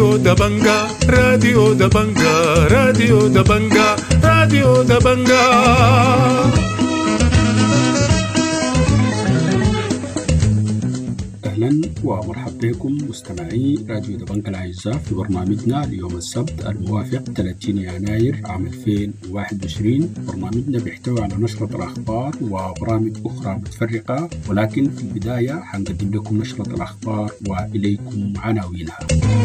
راديو دبنجا راديو دبنجا راديو دبنجا راديو دبنجا. أهلا ومرحبا بكم مستمعي راديو دبنجا الأعزاء في برنامجنا ليوم السبت الموافق 30 يناير عام 2021. برنامجنا بيحتوي على نشرة الأخبار وبرامج أخرى متفرقة، ولكن في البداية حنقدم لكم نشرة الأخبار وإليكم عناوينها.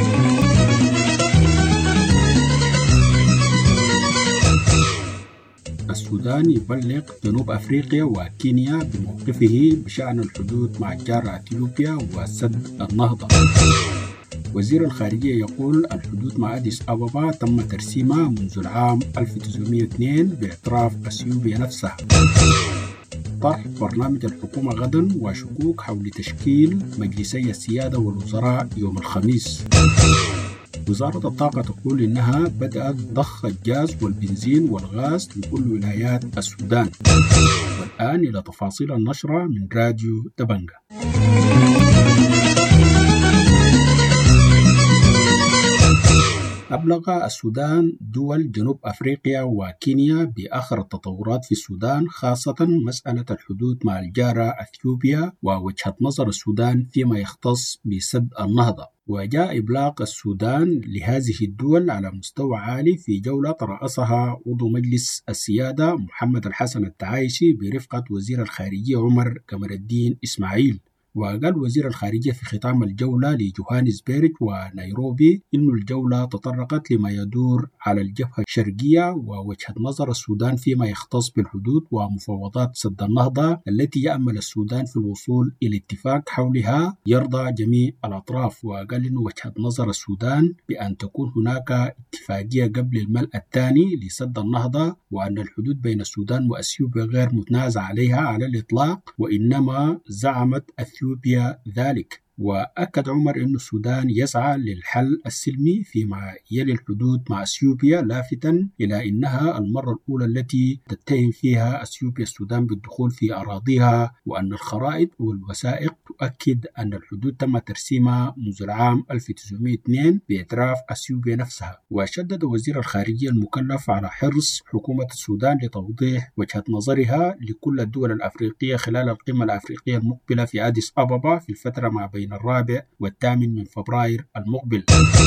السودان يبلغ جنوب أفريقيا وكينيا بموقفه بشأن الحدود مع الجارة أثيوبيا وسد النهضة. وزير الخارجية يقول الحدود مع أديس أبابا تم ترسيمها منذ العام 1902 باعتراف أثيوبيا نفسها. طرح برنامج الحكومة غدا وشكوك حول تشكيل مجلسي السيادة والوزراء يوم الخميس. وزارة الطاقة تقول إنها بدأت ضخ الجاز والبنزين والغاز لكل ولايات السودان. والآن إلى تفاصيل النشرة من راديو دبنجا. أبلغ السودان دول جنوب أفريقيا وكينيا بآخر التطورات في السودان، خاصة مسألة الحدود مع الجارة أثيوبيا ووجهة نظر السودان فيما يختص بسد النهضة. وجاء إبلاغ السودان لهذه الدول على مستوى عالي في جولة ترأسها عضو مجلس السيادة محمد الحسن التعايشي برفقة وزير الخارجية عمر قمر الدين إسماعيل. وقال وزير الخارجية في ختام الجولة لجوهانسبرغ ونيروبي إن الجولة تطرقت لما يدور على الجبهة الشرقية ووجهة نظر السودان فيما يختص بالحدود ومفاوضات سد النهضة التي يأمل السودان في الوصول إلى اتفاق حولها يرضى جميع الأطراف. وقال إن وجهة نظر السودان بأن تكون هناك اتفاقية قبل الملء الثاني لسد النهضة، وأن الحدود بين السودان وأثيوبيا غير متنازع عليها على الإطلاق، وإنما زعمت أثيوبيا ذلك. وأكد عمر أن السودان يسعى للحل السلمي فيما يلي الحدود مع أثيوبيا، لافتا إلى أنها المرة الأولى التي تتهم فيها أثيوبيا السودان بالدخول في أراضيها، وأن الخرائط والوثائق تؤكد أن الحدود تم ترسيمها منذ العام 1902 باعتراف أثيوبيا نفسها. وشدد وزير الخارجية المكلف على حرص حكومة السودان لتوضيح وجهة نظرها لكل الدول الأفريقية خلال القمة الأفريقية المقبلة في أديس أبابا في الفترة ما بين 4 و8 من فبراير المقبل.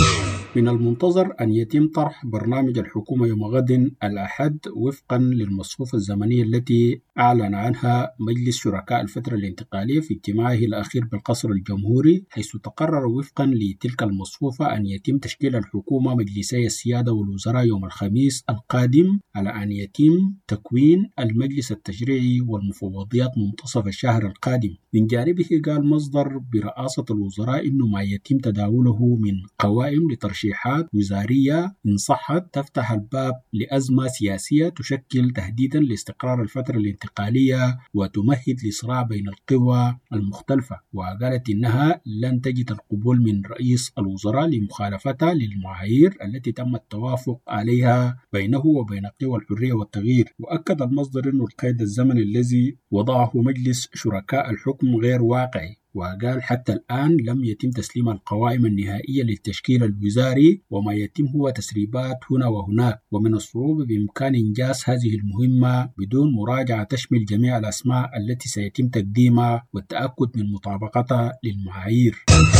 من المنتظر أن يتم طرح برنامج الحكومة يوم غد الأحد وفقا للمصفوفة الزمنية التي أعلن عنها مجلس شركاء الفترة الانتقالية في اجتماعه الأخير بالقصر الجمهوري، حيث تقرر وفقا لتلك المصفوفة أن يتم تشكيل الحكومة مجلسي السيادة والوزراء يوم الخميس القادم، على أن يتم تكوين المجلس التشريعي والمفوضيات منتصف الشهر القادم. من جانبه قال مصدر برئاسة الوزراء إنه ما يتم تداوله من قوائم لترشيحات وزارية إن صحت تفتح الباب لأزمة سياسية تشكل تهديدا لاستقرار الفترة الانتقالية وتمهد لصراع بين القوى المختلفة. وقالت إنها لن تجد القبول من رئيس الوزراء لمخالفتها للمعايير التي تم التوافق عليها بينه وبين قوى الحرية والتغيير. وأكد المصدر أن القيد الزمني الذي وضعه مجلس شركاء الحكم غير واقعي، وقال حتى الآن لم يتم تسليم القوائم النهائية للتشكيل الوزاري، وما يتم هو تسريبات هنا وهناك، ومن الصعوبة بإمكان إنجاز هذه المهمة بدون مراجعة تشمل جميع الأسماء التي سيتم تقديمها والتأكد من مطابقتها للمعايير.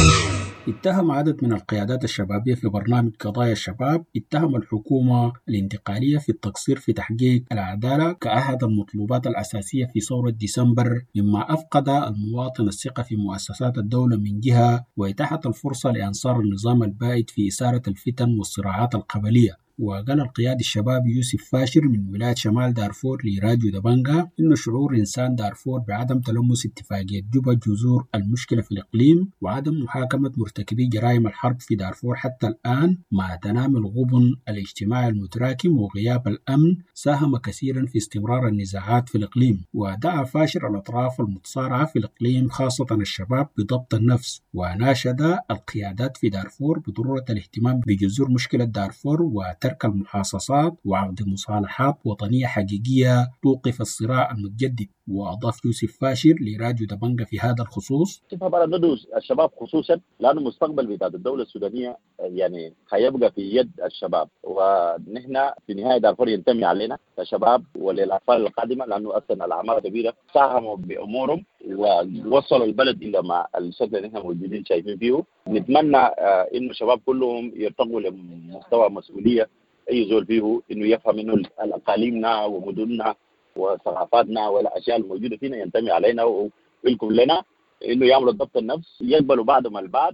اتهم عدد من القيادات الشبابية في برنامج قضايا الشباب الحكومة الانتقالية في التقصير في تحقيق العدالة كأحد المطلوبات الأساسية في ثورة ديسمبر، مما أفقد المواطن الثقة في مؤسسات الدولة من جهة، وإتاحت الفرصة لأنصار النظام البائد في إثارة الفتن والصراعات القبلية. وقال القيادي الشبابي يوسف فاشر من ولاية شمال دارفور لراديو دبنجا إن شعور إنسان دارفور بعدم تلمس اتفاقية جوبا جذور المشكلة في الإقليم وعدم محاكمة مرتكبي جرائم الحرب في دارفور حتى الآن مع تنامي الغبن الاجتماعي المتراكم وغياب الأمن ساهم كثيرا في استمرار النزاعات في الإقليم. ودعا فاشر الأطراف المتصارعة في الإقليم خاصة الشباب بضبط النفس، وناشد القيادات في دارفور بضرورة الاهتمام بجذور مشكلة دارفور وترك المحاصصات وعقد مصالحات وطنية حقيقية توقف الصراع المتجدد. وأضاف يوسف فاشر لراديو دبنجة في هذا الخصوص: طبعا ندعو الشباب خصوصا لأنه المستقبل بتاع الدولة السودانية يعني هيبقى في يد الشباب، ونحن في نهاية دارفور ينتمي علينا كشباب وللأطفال القادمة، لأنه أصلا الأعمار كبيرة ساهموا بأمورهم ووصلوا البلد إلى ما الشكل اللي نحن موجودين شايفين فيه. نتمنى إنه الشباب كلهم يرتقوا لمستوى مسؤولية أي زول فيه إنه يفهم إنه الأقاليمنا ومدننا وثقافاتنا والأشياء الموجودة فينا ينتمي علينا ويلكم لنا، إنه يعملوا ضبط النفس، يقبلوا بعضهم البعض،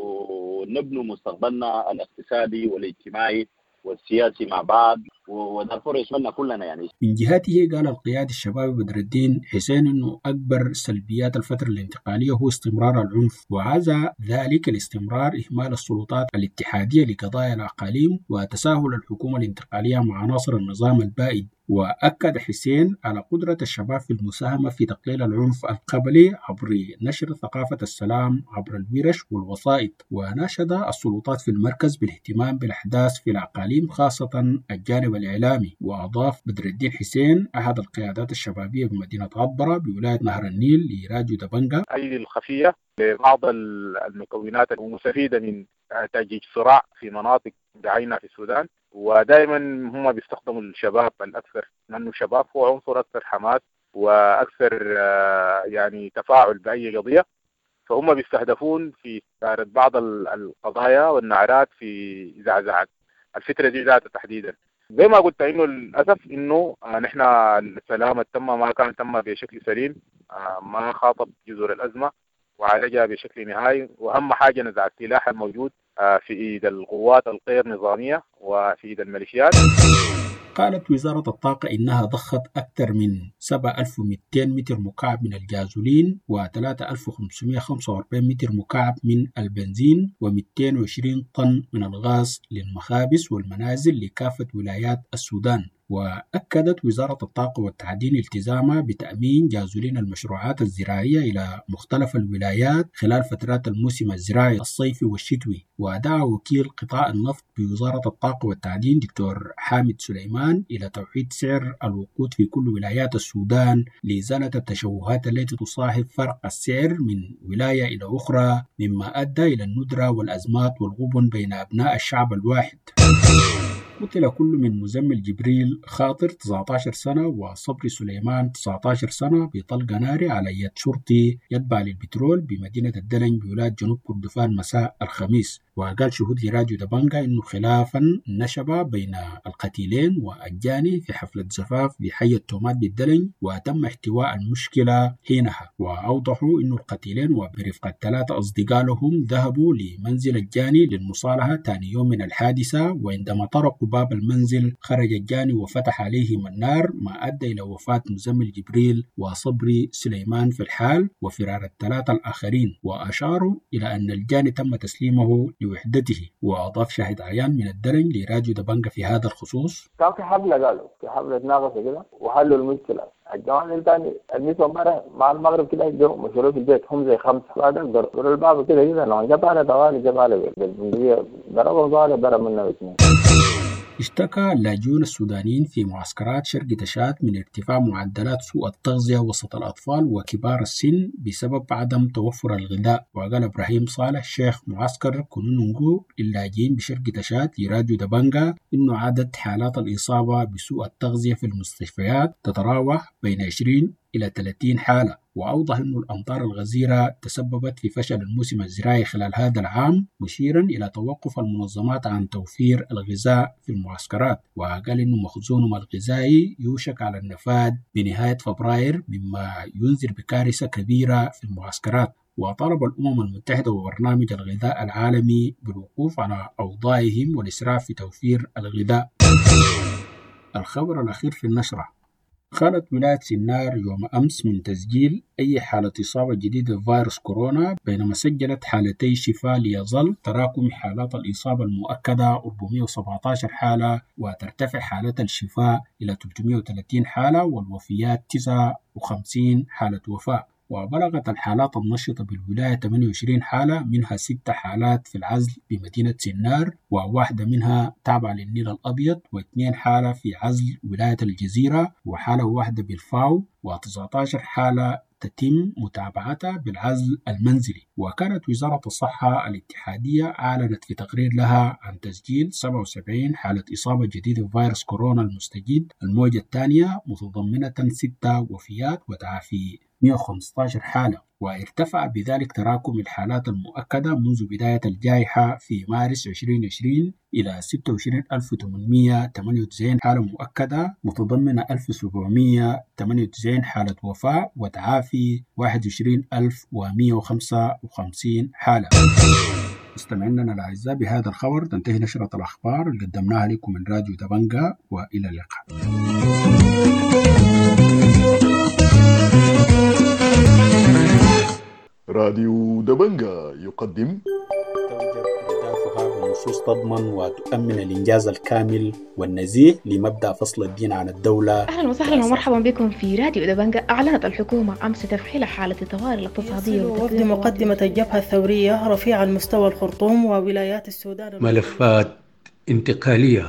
ونبنوا مستقبلنا الاقتصادي والاجتماعي والسياسي مع بعض، ودارفور يشملنا كلنا يعني. من جهته قال القيادي الشبابي بدر الدين حسين إنه أكبر سلبيات الفترة الانتقالية هو استمرار العنف، وعزى ذلك لاستمرار إهمال السلطات الاتحادية لقضايا الأقاليم وتساهل الحكومة الانتقالية مع عناصر النظام البائد. وأكد حسين على قدرة الشباب في المساهمة في تقليل العنف القبلي عبر نشر ثقافة السلام عبر الورش والوسائط، وناشد السلطات في المركز بالاهتمام بالأحداث في الأقاليم خاصة الجانب الإعلامي. وأضاف بدر الدين حسين أحد القيادات الشبابية بمدينة عطبرة بولاية نهر النيل لراديو دبنجة: أيدي الخفية لبعض المكونات المستفيدة من تأجيج صراع في مناطق بعينها في السودان، ودائما هم بيستخدموا الشباب الأكثر، لأنه الشباب هو عنصر أكثر حماس وأكثر يعني تفاعل بأي قضية، فهم بيستهدفون في إثارة بعض القضايا والنعرات في زعزعة الفترة دي ذاتها تحديدا. زي ما قلت إنه للأسف إنه نحن السلام التم ما كان تم بشكل سليم، ما خاطب جذور الأزمة وعالجها بشكل نهائي، وأهم حاجة نزع السلاح الموجود في إيد القوات الغير نظامية وفي إيد الميليشيات. قالت وزارة الطاقة إنها ضخت أكثر من 7200 متر مكعب من الجازولين و3545 متر مكعب من البنزين و220 طن من الغاز للمخابز والمنازل لكافة ولايات السودان. وأكدت وزارة الطاقة والتعدين التزامها بتأمين جازولين المشروعات الزراعية إلى مختلف الولايات خلال فترات الموسم الزراعي الصيفي والشتوي. ودعا وكيل قطاع النفط بوزارة الطاقة والتعدين دكتور حامد سليمان إلى توحيد سعر الوقود في كل ولايات السودان لإزالة التشوهات التي تصاحب فرق السعر من ولاية إلى أخرى، مما أدى إلى الندرة والأزمات والغبن بين أبناء الشعب الواحد. قتل كل من مزمل جبريل خاطر 19 سنة وصبري سليمان 19 سنة بطلقة ناري على يد شرطي يتبع للبترول بمدينة الدلنج بولاية جنوب كردفان مساء الخميس. وقال شهود لراديو دبنجة إنه خلافا نشب بين القتيلين والجاني في حفلة زفاف بحي التومات بالدلنج وتم احتواء المشكلة حينها. وأوضحوا إنه القتيلين وبرفقة 3 أصدقاء لهم ذهبوا لمنزل الجاني للمصالحة ثاني يوم من الحادثة، وعندما طرقوا باب المنزل خرج الجاني وفتح عليهم النار ما أدى إلى وفاة مزمل جبريل وصبري سليمان في الحال وفرار ال3 الآخرين. وأشاروا إلى أن الجاني تم تسليمه لوحدته. وأضاف شاهد عيان من الدلنج لراديو دبنجة في هذا الخصوص: كان في حفلة قالوا في حفلة ناقصة كده وحلوا المشكلة. الجوان الثاني النسوة مرة مع المغرب كده جو مشغولين في البيت هم زي 5 بعدين ضربوا الباب كده لو جاب على طوالي جاب على بالبندقية ضربوا طوالي ضرب منه 2. اشتكى اللاجئون السودانيين في معسكرات شرق تشات من ارتفاع معدلات سوء التغذية وسط الأطفال وكبار السن بسبب عدم توفر الغذاء. وقال إبراهيم صالح شيخ معسكر كونونغو للاجئين بشرق تشات لراديو دبنجة إنه عدد حالات الإصابة بسوء التغذية في المستشفيات تتراوح بين 20 إلى 30 حالة. وأوضح أن الأمطار الغزيرة تسببت في فشل الموسم الزراعي خلال هذا العام، مشيرا إلى توقف المنظمات عن توفير الغذاء في المعسكرات. وقال أن مخزونهم الغذائي يوشك على النفاذ بنهاية فبراير، مما ينذر بكارثة كبيرة في المعسكرات. وطالب الأمم المتحدة وبرنامج الغذاء العالمي بالوقوف على أوضاعهم والإسراف في توفير الغذاء. الخبر الأخير في النشرة: خالت ولاية سنار يوم أمس من تسجيل أي حالة إصابة جديدة بفيروس كورونا، بينما سجلت حالتي شفاء ليظل تراكم حالات الإصابة المؤكدة 417 حالة، وترتفع حالة الشفاء إلى 330 حالة، والوفيات 59 حالة وفاة. وبلغت الحالات النشطة بالولاية 28 حالة، منها 6 حالات في العزل بمدينة سنار، وواحدة منها تابعة للنيل الأبيض، و2 حالة في عزل ولاية الجزيرة، وحالة واحدة بالفاو، و19 حالة تتم متابعتها بالعزل المنزلي. وكانت وزارة الصحة الاتحادية أعلنت في تقرير لها عن تسجيل 77 حالة إصابة جديدة بفيروس كورونا المستجد الموجة الثانية، متضمنة 6 وفيات وتعافي 115 حالة. وارتفع بذلك تراكم الحالات المؤكدة منذ بداية الجائحة في مارس 2020 إلى 26898 حالة مؤكدة، متضمنة 1798 حالة وفاة وتعافي 21155 حالة. مستمعينا الأعزاء، بهذا الخبر تنتهي نشرة الأخبار اللي قدمناها لكم من راديو دبنجة، وإلى اللقاء. راديو دبنجة يقدم توجب أهدافها بنصوص تضمن وتؤمن الإنجاز الكامل والنزيه لمبدأ فصل الدين عن الدولة. أهلا وسهلا ومرحبا بكم في راديو دبنجة. أعلنت الحكومة أمس تفعيل حالة الطوارئ الاقتصادية وفد مقدمة الجبهة الثورية رفيع المستوى الخرطوم وولايات السودان ملفات انتقالية.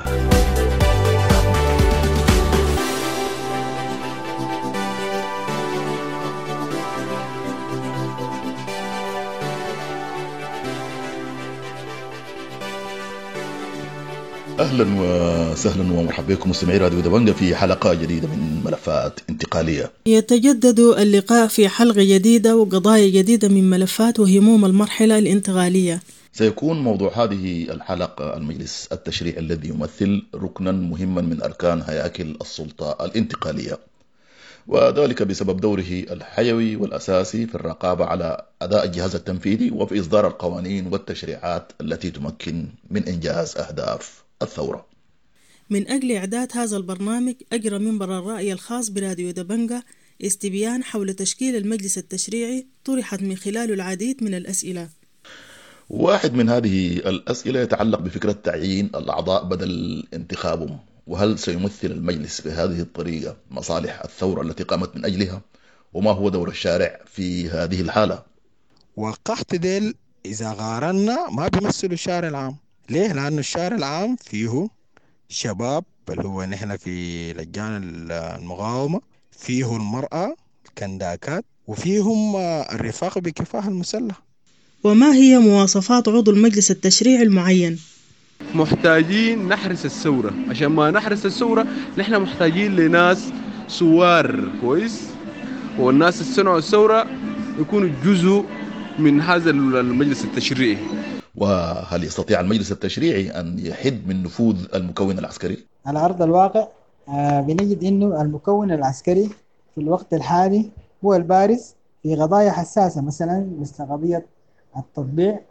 أهلا وسهلا ومرحبا بكم مستمعي راديو دبنجة في حلقة جديدة من ملفات انتقالية. يتجدد اللقاء في حلقة جديدة وقضايا جديدة من ملفات وهموم المرحلة الانتقالية. سيكون موضوع هذه الحلقة المجلس التشريعي الذي يمثل ركنا مهما من أركان هياكل السلطة الانتقالية، وذلك بسبب دوره الحيوي والأساسي في الرقابة على أداء الجهاز التنفيذي وفي إصدار القوانين والتشريعات التي تمكن من إنجاز أهداف الثورة. من أجل إعداد هذا البرنامج أجرى منبر الرأي الخاص براديو دبنجة استبيان حول تشكيل المجلس التشريعي طرحت من خلاله العديد من الأسئلة. واحد من هذه الأسئلة يتعلق بفكرة تعيين الأعضاء بدل انتخابهم، وهل سيمثل المجلس بهذه الطريقة مصالح الثورة التي قامت من أجلها؟ وما هو دور الشارع في هذه الحالة؟ وقحت ديل إذا قارنا ما بيمثلوا الشارع العام. ليه؟ لأن الشارع العام فيه شباب اللي هو نحن في لجان المقاومة، فيه المرأة الكنداكات، وفيهم الرفاق بكفاح المسلح. وما هي مواصفات عضو المجلس التشريعي المعين؟ محتاجين نحرس الثورة. عشان ما نحرس الثورة نحن محتاجين لناس سوار كويس، والناس اللي صنعوا الثورة يكونوا جزء من هذا المجلس التشريعي. وهل يستطيع المجلس التشريعي أن يحد من نفوذ المكون العسكري؟ على أرض الواقع بنجد أنه المكون العسكري في الوقت الحالي هو البارز في قضايا حساسة، مثلا مثل قضية التطبيع.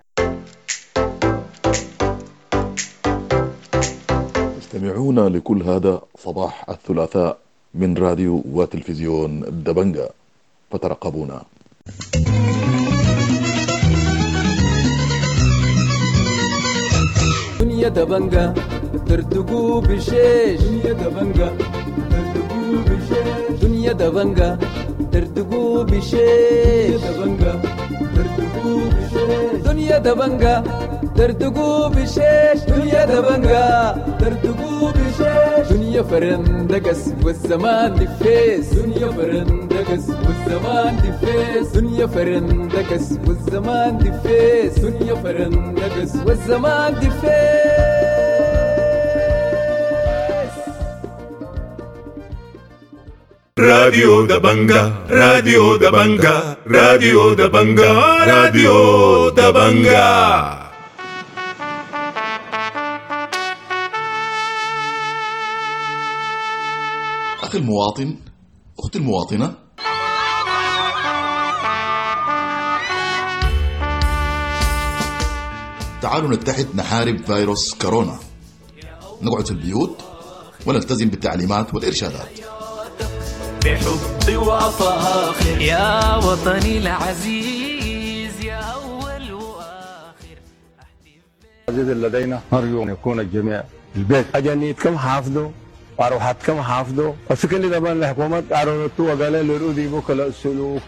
استمعونا لكل هذا صباح الثلاثاء من راديو وتلفزيون دبنجة، فترقبونا. دنيا دبنجة ترتقو بشيش، دنيا دبنجة ترتقو بشيش، دنيا دبنجة ترتقو بشيش، دبنجة ترتقو بشيش، دنيا دبنجة ترتقو بشيش، دنيا دبنجة ترتقو بشيش، دنيا فرندقس والزمان دفيس، دنيا فرندقس والزمان دفيس، دنيا فرندقس والزمان دفيس، دنيا فرندقس والزمان دفيس. راديو دبنجة، راديو دبنجة، راديو دبنجة، راديو دبنجة. أخي المواطن، أختي المواطنة، تعالوا نتحد نحارب فيروس كورونا، نقعد في البيوت ونلتزم بالتعليمات والإرشادات. بحبي وأفاخر يا وطني العزيز، يا أول وآخر. العزيز لدينا أرجو أن يكون الجميع البيت أجنيت كم حافظوا وأروحات كم حافظوا، وسكن إذا بان الحكومة أرونتوا وقال للرودي بكلا السلوكم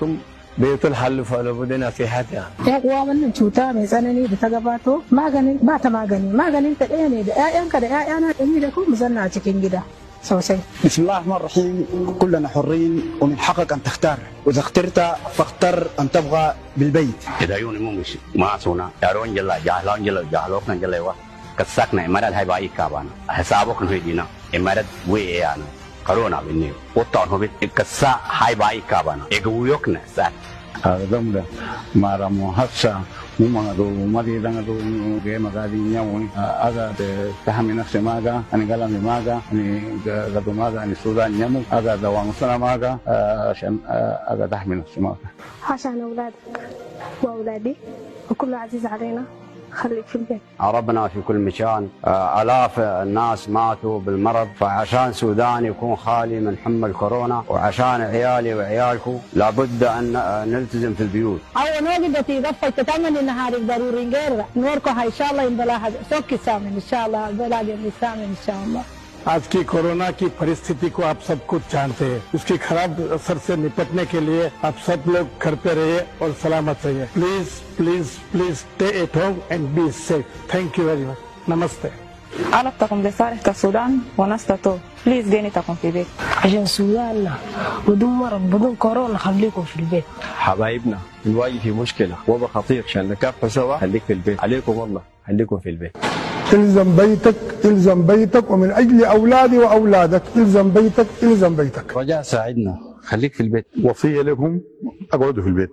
بيت الحل فلو بدنا في حتى kuwa wannan cuta mai tsanani da ta gabato maganin ba ta maganin ta ɗaya ne da 'ya'yanka da 'ya'yana da ni da kuma zanna a cikin gida sosai. بسم الله الرحمن الرحيم كلنا حرين ومن حقك أن تختار وإذا اخترت فاختر أن تبغى بالبيت. إذا يوني مش ما سونا يارون جلا جاهلون جلا جاهلوكنا جلا وا كسكنا إمارات هاي باي كابانا حسابك نهيدينا إمارات ويانا كورونا بيني وطن هو كسا هاي باي كابانا إجويوكنا سات. هذا دمدا ما رامو هسا مما دو مدي دعنا دو جيم قاعدي نياوني هذا تحمي نفسي ماذا أنا كلامي ماذا أنا قدو ماذا أنا السودان نيمو هذا دوام سنة ماذا عشان هذا تحمي نفسي ماذا عشان أولادك وأولادي وكل عزيز علينا خليك في البيت. عربنا في كل مكان آلاف الناس ماتوا بالمرض فعشان سودان يكون خالي من حمى كورونا وعشان عيالي وعيالكم لابد أن نلتزم في البيوت. أول نوجد في ضفة تتمنى النهار ضروري غير نوركم إن شاء الله ينبلاها سوكي سامن إن شاء الله بلاغ السامن إن شاء الله. आज की कोरोना की परिस्थिति को आप सब कुछ जानते हैं। उसके खराब असर से निपटने के लिए आप सब लोग घर पे रहिए और सलामत रहिए। Please please please stay at home and be safe. Thank you very much. नमस्ते। علاقتكم بصالح السودان ونستطيع بليز جينيتكم في البيت عشان سوداننا بدون مرض بدون كورونا خليكم في البيت. حبايبنا نواجه في مشكلة وضع خطير عشان نكافحوا سوا خليك في البيت عليكم والله خليكم في البيت. الزم بيتك الزم بيتك ومن أجل أولادي وأولادك الزم بيتك الزم بيتك. رجاء ساعدنا خليك في البيت. وصية لكم اقعدوا في البيت.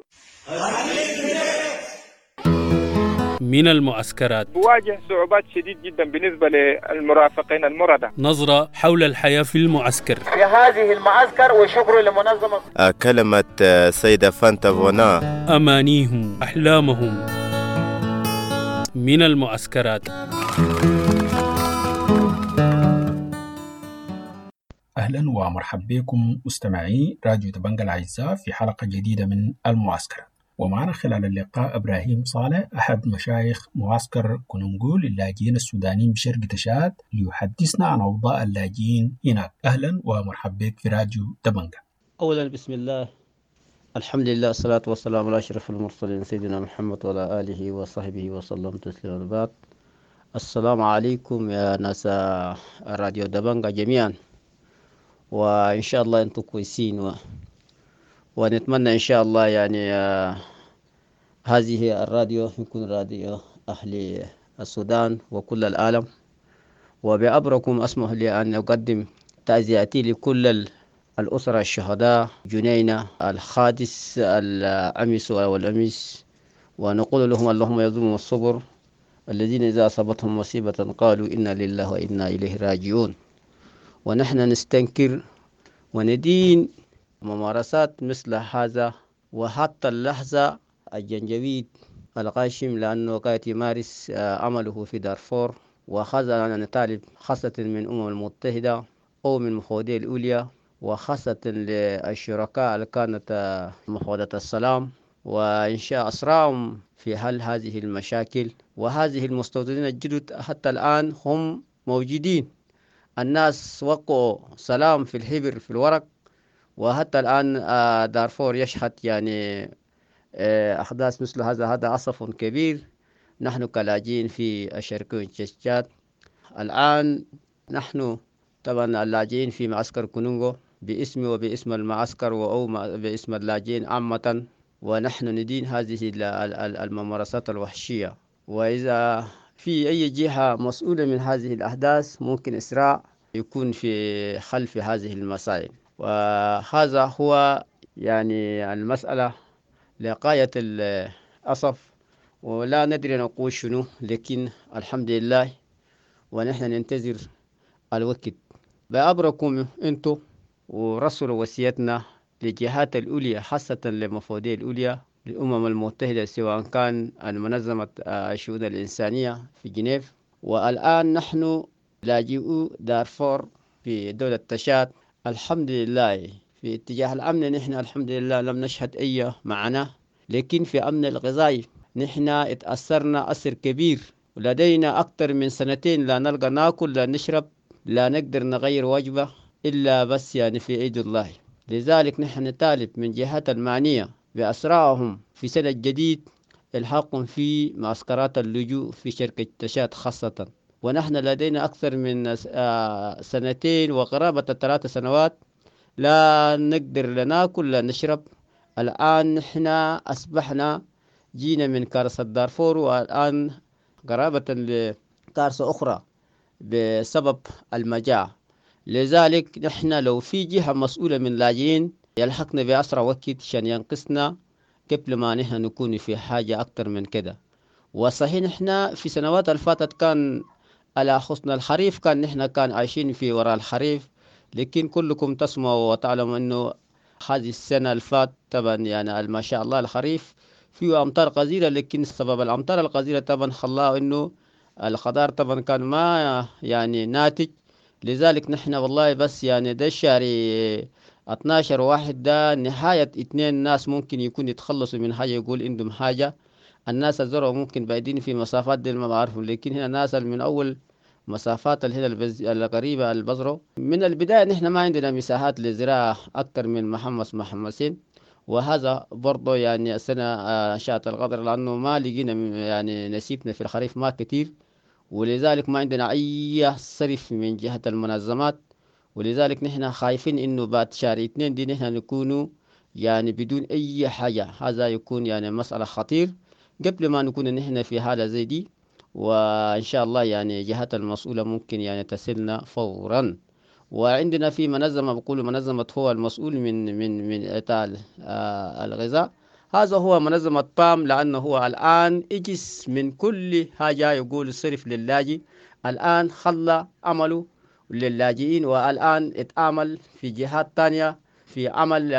من المعسكرات تواجه صعوبات شديد جدا بالنسبة للمرافقين المرضى. نظرة حول الحياة في المعسكر في هذه المعسكر وشكر لمنظمة كلمة سيدة فانتا فونا أمانيهم أحلامهم من المعسكرات. أهلا ومرحبا بكم مستمعي راديو دبنجة الأعزاء في حلقة جديدة من المعسكر. ومعنا خلال اللقاء إبراهيم صالح أحد مشايخ معسكر كونونغو للاجئين السودانيين بشرق تشاد ليحدثنا عن أوضاع اللاجئين هناك. أهلا ومرحبا بك في راديو دبنجة. أولا بسم الله الحمد لله الصلاة والسلام على أشرف المرسلين سيدنا محمد وعلى آله وصحبه وسلم تسليما بعد. السلام عليكم يا ناس راديو دبنجة جميعا وإن شاء الله أنتم كويسين ونتمنى إن شاء الله يعني هذه الراديو يكون راديو أهل السودان وكل العالم. وبأبركم أسمح لي أن أقدم تعزياتي لكل الأسرة الشهداء جنينة الحادث الأمس والأمس ونقول لهم اللهم يظلم الصبر الذين إذا أصابتهم مصيبة قالوا إنا لله وإنا إليه راجعون. ونحن نستنكر وندين ممارسات مثل هذا وحتى اللحظة الجنجويد الغاشم لأنه قاعد يمارس عمله في دارفور وخاصة أنا نطالب خاصة من الأمم المتحدة أو من المفوضية العليا وخاصة للشركاء اللي كانت مفوضية السلام وإنشاء أسراهم في حل هذه المشاكل. وهذه المستوطنين الجدد حتى الآن هم موجودين. الناس وقعوا سلام في الحبر في الورق وحتى الآن دارفور يشهد يعني أحداث مثل هذا أسف كبير. نحن كلاجئين في الشرقية تشاد الآن نحن طبعا اللاجئين في معسكر كونونغو باسمي وباسم المعسكر أو باسم اللاجئين عامة ونحن ندين هذه الممارسات الوحشية. وإذا في أي جهة مسؤولة من هذه الأحداث ممكن إسراع يكون في خلف هذه المسائل. وهذا هو يعني المسألة لغاية الأسف ولا ندري نقول شنو لكن الحمد لله ونحن ننتظر الوقت. بأبركم أنتم ورسلوا وصيتنا للجهات الأولية خاصة للمفوضية الأولية للأمم المتحدة سواء كان المنظمة الشؤون الإنسانية في جنيف. والآن نحن لاجئو دارفور في دولة تشاد الحمد لله في اتجاه الأمن نحن الحمد لله لم نشهد أي معنا. لكن في أمن الغذائي نحن اتأثرنا أثر كبير ولدينا أكثر من سنتين لا نلقى ناكل لا نشرب لا نقدر نغير وجبة إلا بس يعني في عيد الله. لذلك نحن نطالب من جهات المعنية بأسراهم في سنة جديد الحاقهم في معسكرات اللجوء في شركة تشاد خاصة. ونحن لدينا أكثر من سنتين وقرابة 3 سنوات لا نقدر لا ناكل لا نشرب. الآن نحن أصبحنا جينا من كارثة دارفور، والآن قرابة لكارثة أخرى بسبب المجاعة. لذلك نحن لو في جهة مسؤولة من لاجئين يلحقنا بأسرع وقت عشان ينقذنا قبل ما نحن نكون في حاجة أكتر من كده. وصحيح نحن في سنوات الفاتت كان على حسن الخريف كان نحن كان عايشين في وراء الخريف، لكن كلكم تسمعوا وتعلموا أنه هذه السنة الفات طبعا يعني ما شاء الله الخريف فيه أمطار غزيرة، لكن سبب الأمطار الغزيرة طبعا خلاه أنه الخضار طبعا كان ما يعني ناتج. لذلك نحن والله بس يعني ده الشهر 12 واحد ده نهاية 2 ناس ممكن يكون يتخلصوا من حاجة يقول عندهم حاجة. الناس الزرع ممكن بعيدين في مسافات دي ما بعرفهم، لكن هنا ناس من أول مسافات هنا القريبة البزرو من البداية نحن ما عندنا مساحات للزراعة أكثر من محمسين. وهذا برضه يعني السنة شاءت القدر لأنه ما لقينا يعني نسيبنا في الخريف ما كتير، ولذلك ما عندنا أي صرف من جهة المنظمات. ولذلك نحن خايفين إنه بعد شهر 2 دي نحن نكونوا يعني بدون أي حاجة. هذا يكون يعني مسألة خطير قبل ما نكون نحن في حالة زي دي. وإن شاء الله يعني جهات المسؤولة ممكن يعني تسلنا فورا. وعندنا في منظمة بقول منظمة هو المسؤول من إعطاء الغذاء، هذا هو منظمة بام، لأنه هو الآن إجس من كل حاجة يقول الصرف للاجئ. الآن خلى عمله للاجئين، والآن اتعامل في جهات تانية في عمل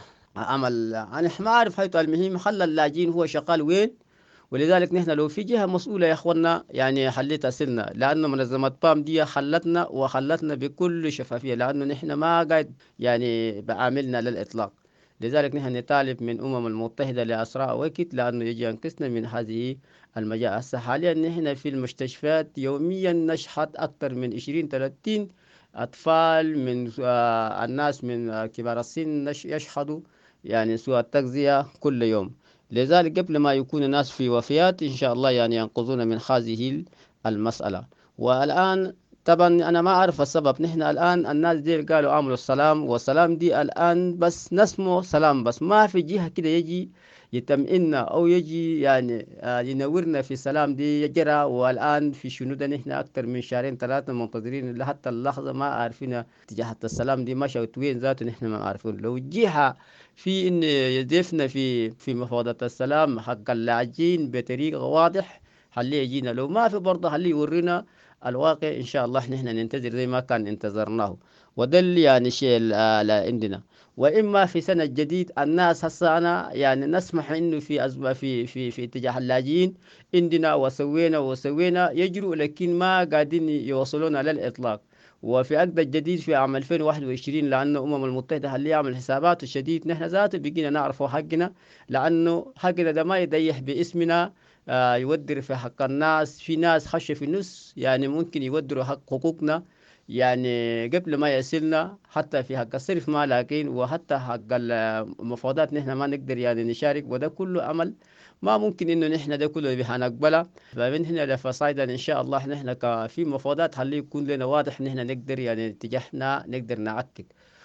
أنا ما أعرف حيث المهم خلى اللاجئين هو شغال وين. ولذلك نحن لو في جهة مسؤولة يا أخوانا يعني حليت أسلنا، لأنه منظمة بام دي خلتنا بكل شفافية، لأنه نحن ما قاعد يعني بعاملنا للإطلاق. لذلك نحن نطالب من المتحدة لأسرع وقت لأنه يجي ينقذنا من هذه المجاعة. حاليا نحن في المستشفيات يوميا نشحت أكثر من 20-30 أطفال من الناس من كبار السن يشحدوا يعني سوء التغذية كل يوم. لذلك قبل ما يكون الناس في وفيات إن شاء الله يعني ينقذون من هذه المسألة. والآن طبعا أنا ما أعرف السبب. نحن الآن الناس دي قالوا عملوا السلام، والسلام دي الآن بس نسمو سلام، بس ما في جهة كده يجي يتمئنا أو يجي يعني ينورنا في السلام دي يجرى. والآن في شنو ده نحن أكثر من 2-3 منتظرين لحتى اللحظة ما عارفين تجاه السلام دي مشوا وين ذاته نحن ما عارفين. لو جهة في إن يضيفنا في مفاوضة السلام حق اللاجئين بطريقة واضح خليه يجينا، لو ما في برضه خليه يورينا الواقع. إن شاء الله نحن ننتظر زي ما كان انتظرناه. وده اللي يعني شيء عندنا. وإما في سنة جديد الناس هسه أنا يعني نسمح إنه في أزمة في اتجاه اللاجئين عندنا وسوينا يجروا، لكن ما قاعدين يوصلون للإطلاق. وفي عقد الجديد في عام 2021 لأنه المتحدة اللي يعمل حسابات الشديد نحن ذاته بقينا نعرفه حقنا، لأنه حقنا ده ما يضيح باسمنا يودر في حق الناس. في ناس خش في النص يعني ممكن يودروا حقوقنا يعني قبل ما يصلنا، حتى في حق الصرف ما لاقين، وحتى حق المفاوضات نحن ما نقدر يعني نشارك. وده كله عمل ما ممكن انه نحن ده كله بحنقبله. فمن هنا لفصايدا ان شاء الله نحن في مفاوضات خليه يكون لنا واضح نحن نقدر يعني اتجاهنا نقدر نعكك.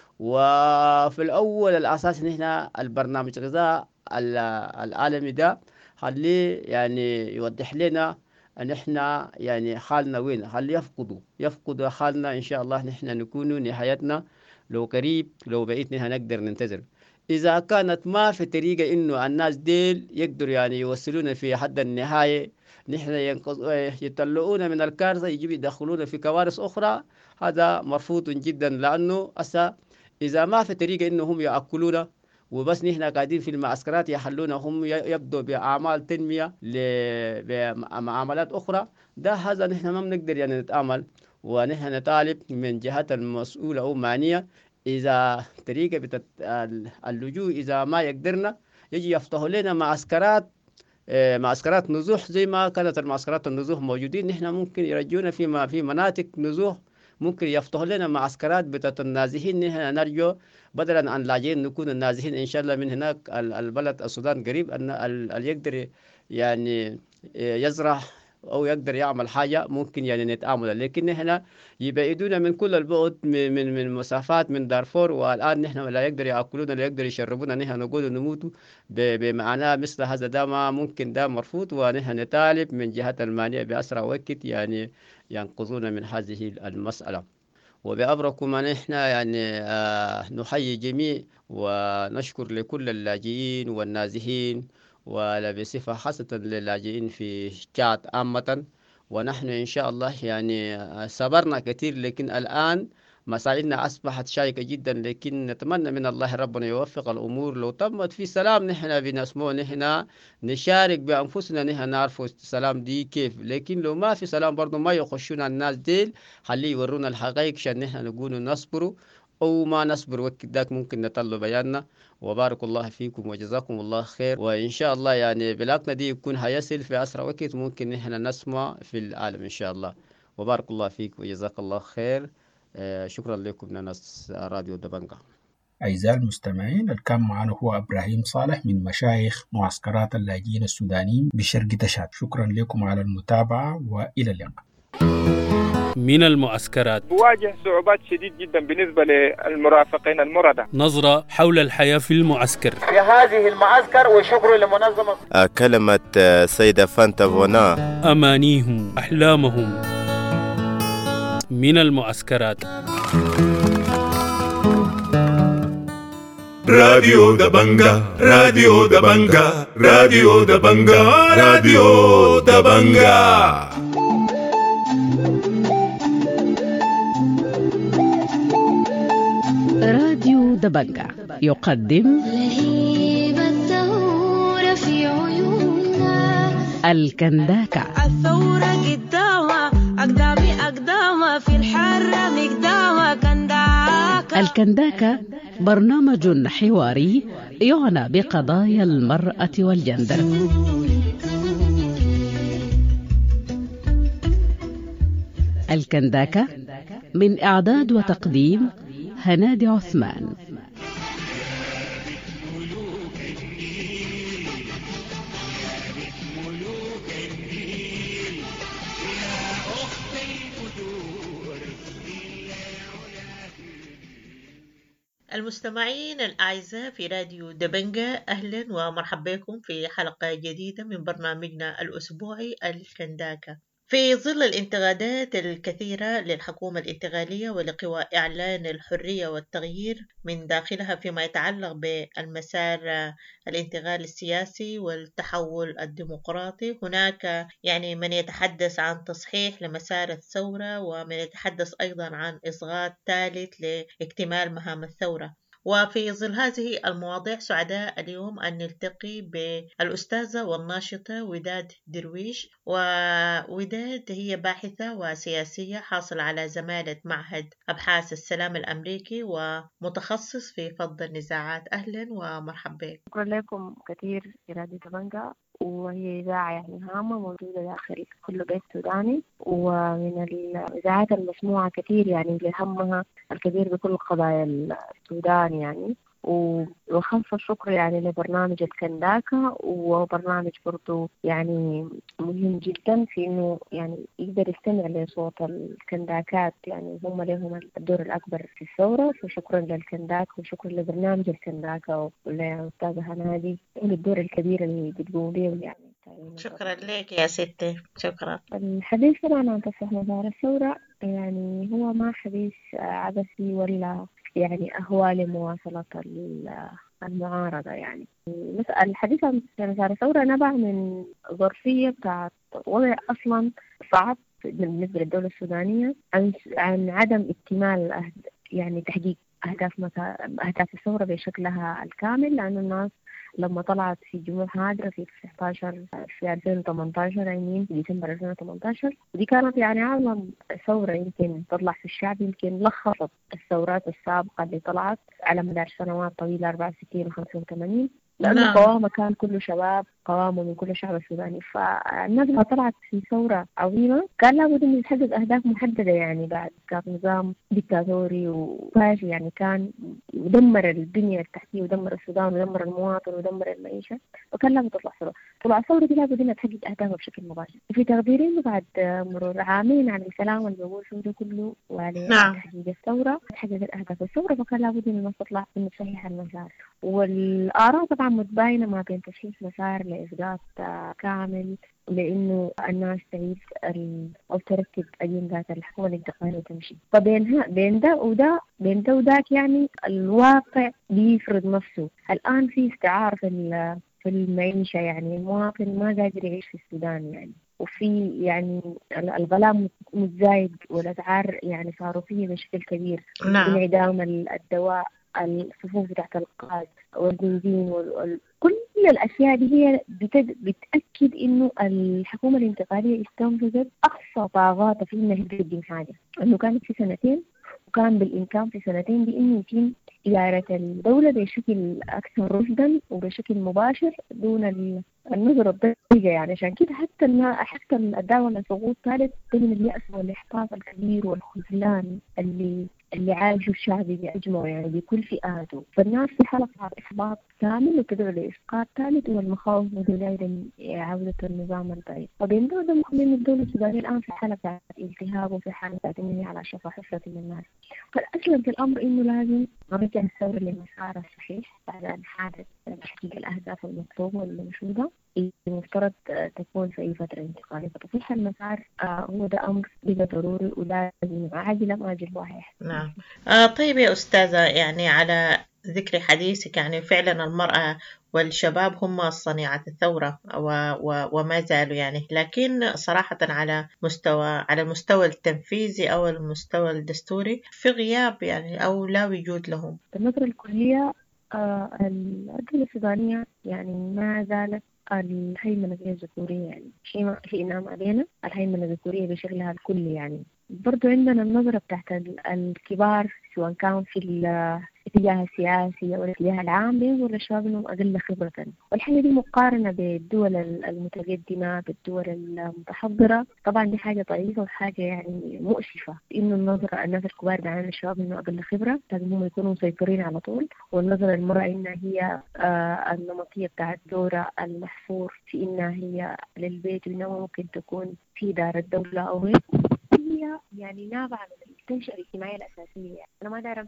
وفي الاول الاساس نحن البرنامج الغذاء العالمي ده خليه يعني يوضح لنا ان احنا يعني حالنا وين، خليه يفقدوا حالنا. ان شاء الله نحن نكون نهايتنا لو قريب لو بعيد نحن نقدر ننتظر. إذا كانت ما في طريقة إنه الناس ديل يقدروا يعني يوصلون في حد النهاية، نحن يطلعون من الكارثة يجب يدخلون في كوارث أخرى، هذا مرفوض جدا. لأنه إذا ما في طريقة إنهم يأكلون وبس نحن قاعدين في المعسكرات يحلون، هم يبدو بأعمال تنمية لمعاملات أخرى، ده هذا نحن ما بنقدر يعني نتعامل. ونحن نطالب من جهات المسؤولة أو معنية إذا طريقة اللجوء إذا ما يقدرنا يجي يفتحوا لنا معسكرات نزوح زي ما كانت المعسكرات النزوح موجودين. نحن ممكن يرجونا في مناطق نزوح ممكن يفتح لنا معسكرات بتاعت النازحين. نحن نرجو بدلا عن لاجئين نكون النازحين إن شاء الله من هناك. البلد السودان قريب أن يقدر يعني يزرع أو يقدر يعمل حاجة ممكن يعني نتعامل. لكن نحن يبعدونا من كل البعد من مسافات من دارفور، والآن نحن لا يقدر يأكلونا لا يقدر يشربونا، نحن نقول نموت بمعنى مثل هذا. ده ما ممكن، ده مرفوض، ونحن نطالب من جهة المانية بأسرع وقت يعني ينقذونا من هذه المسألة. وبأبركم نحن يعني نحيي جميع ونشكر لكل اللاجئين والنازحين، وبصفة خاصة للاجئين في تشاد عامة. ونحن إن شاء الله يعني صبرنا كثير، لكن الآن مساعدنا أصبحت شائكة جدا. لكن نتمنى من الله ربنا يوفق الأمور. لو تمت في سلام نحن بنسمو، نحن نشارك بأنفسنا، نحن نعرف السلام دي كيف. لكن لو ما في سلام برضو ما يخشون الناس ديل، خليه يورونا الحقائق عشان نحن نقول نصبروا أو ما نصبر. وقت ذاك ممكن نطلع بياننا. وبارك الله فيكم وجزاكم الله خير. وإن شاء الله يعني بلاغنا دي يكون هيصل في أسرع وقت ممكن نحن نسمع في العالم إن شاء الله. وبارك الله فيك وجزاك الله خير. شكرا لكم ناس راديو دبنجا. أعزائي المستمعين، كان معنا هو إبراهيم صالح من مشايخ معسكرات اللاجئين السودانيين بشرق تشاد. شكرا لكم على المتابعة وإلى اللقاء. من المعسكرات بواجه صعوبات شديد جدا بالنسبة للمرافقين المردة. نظرة حول الحياة في المعسكر في هذه المعسكر، وشكر لمنظمة كلمة سيدة فانتا فونا. أمانيهم أحلامهم من المعسكرات. راديو دبنجا راديو دبنجا راديو دبنجا راديو دبنجا. راديو دبنجا يقدم لهيب الثورة في عيوننا الكنداكة. الثورة قدامها أقدامها في الحرة مقدامها كنداكة. الكنداكة برنامج حواري يعنى بقضايا المرأة والجندر. الكنداكة من إعداد وتقديم هنادي عثمان. المستمعين الأعزاء في راديو دبنجا، أهلا ومرحبا بكم في حلقة جديدة من برنامجنا الأسبوعي الكنداكة. في ظل الانتقادات الكثيرة للحكومة الانتقالية ولقوى إعلان الحرية والتغيير من داخلها فيما يتعلق بالمسار الانتقال السياسي والتحول الديمقراطي، هناك يعني من يتحدث عن تصحيح لمسار الثورة، ومن يتحدث أيضا عن إصغاء ثالث لاكتمال مهام الثورة. وفي ظل هذه المواضيع سعداء اليوم أن نلتقي بالأستاذة والناشطة وداد درويش. ووداد هي باحثة وسياسية حاصل على زمالة معهد أبحاث السلام الأمريكي ومتخصص في فض النزاعات. أهلا ومرحبا. شكرا لكم كثير في راديو دبنجا، وهي إذاعة يعني هامة موجودة داخل كل بيت سوداني، ومن الإذاعات المسموعة كثير يعني لهمها الكبير بكل قضايا السودان يعني. وخاصة الشكر يعني لبرنامج الكنداكة، وبرنامج برضو يعني مهم جدا في إنه يعني يقدر يستمع لصوت الكنداكات، يعني هم لهم الدور الأكبر في الثورة. فشكرا للكنداكة وشكرا لبرنامج الكنداكة ولأستاذة هنادي وللدور الكبير اللي بتقوم به يعني. شكرا لك يا ستي. شكرا. الحديث طبعا عن تصحيح مسار الثورة يعني هو ما حديث عبثي ولا يعني أهوى لمواصلة المعارضة يعني. الحديث عن مسار الثورة نبع من ظرفية بتاعت وضع أصلا صعب بالنسبة للدولة السودانية عن عدم اكتمال يعني تحقيق أهداف الثورة بشكلها الكامل، لأن الناس لما طلعت في جمهور حاضرة في 2018 يعني في ديسمبر 2018، ودي كانت يعني أعظم ثورة يمكن تطلع في الشعب، يمكن لخصت الثورات السابقة اللي طلعت على مدار سنوات طويلة 64 و 85. لأنه قوامه كان كله شباب، قوامه من كل الشعب السوداني. فالناس اللي طلعت في ثورة عظيمة كان لابد أن يتحقق أهداف محددة، يعني بعد كان نظام ديكتاتوري وفاشي، يعني كان يدمر البنية التحتية ودمر السودان ودمر المواطن ودمر المعيشة، وكان لابد تطلع ثورة. طلع ثورة دي لابد أنها تحقق أهدافها بشكل مباشر. في تقديري إنه بعد مرور عامين على الكلام اللي بقول فيه ده كله وعلى تحقيق الثورة تحققت أهداف الثورة، فكان لابد أن الناس تطلع إنه تصحيح المسار. والآراء طبعا متباينة ما بين تصحيح مسار لإسقاط كامل، لأنه الناس تعيد أو ترتب أجندات الحكومة الانتقالية وتمشي. بين ده وذاك يعني الواقع بيفرض نفسه. الآن في استعار في المعيشة، يعني المواطن ما قادر يعيش في السودان يعني، وفي يعني الغلاء متزايد والأسعار يعني صاروخية بشكل كبير. انعدام الدواء، الصفوف بتاعت الغاز والبنزين كل الأشياء دي هي بتأكد إنه الحكومة الانتقالية استنفذت أقصى طاقاتها في إنها تقدم حاجة، إنه كانت في سنتين وكان بالإمكان في سنتين دي إنه يتم إدارة الدولة بشكل أكثر رشدا وبشكل مباشر دون النظرة الضيقة. يعني عشان كده حتى الدعوة لسقوط ثالث من اليأس والإحباط الكبير والخذلان اللي عايشه الشعب بأجمعه يعني بكل فئاته. فالناس في حالة إحباط كامل وتدعو لإسقاط ثالث والمخاوف متزايدة عودة النظام البعيد. فبين ده مخلين الدولة السودانية الآن في حالة بتاعت التهاب وفي حالة بتاعت إنه على شفا حفرة من الناس. فالأسلم في الأمر إنه لازم نرجع الثورة لمسارها الصحيح بعد أن حادث تحقيق الأهداف المطلوبة والمنشودة المفترض تكون في أي فترة انتقالية. فتصحيح المسار هو ده أمر بقى ضروري ولازم عاجلا وآجل واحد. نعم. طيب يا أستاذة، يعني على ذكر حديثك يعني فعلا المرأة والشباب هم صنيعة الثورة وما زالوا يعني، لكن صراحة على المستوى التنفيذي أو المستوى الدستوري في غياب يعني أو لا وجود لهم. بالنظرة الكلية الدولة السودانية يعني ما زالت الهيمنة الذكورية، يعني شيء نعم علينا الهيمنة الذكورية بشكلها الكلي. يعني برضو عندنا النظرة بتاعت الكبار سواء كان في الاتجاه السياسي أو الاتجاه العام بينظر للشباب إنهم أقل خبرة، والحاجة دي مقارنة بالدول المتقدمة بالدول المتحضرة. طبعا دي حاجة ضعيفة وحاجة يعني مؤسفة، إنه الناس الكبار دعنا الشباب إنه أقل خبرة لازم هم يكونوا مسيطرين على طول، والنظرة للمرأة إنها هي النمطية بتاعت دورة المحفور في إنها هي للبيت وإنها ممكن تكون في دار الدولة أو غير. هي يعني نابعة من التنشئة الاجتماعية الأساسية. يعني أنا ما دارم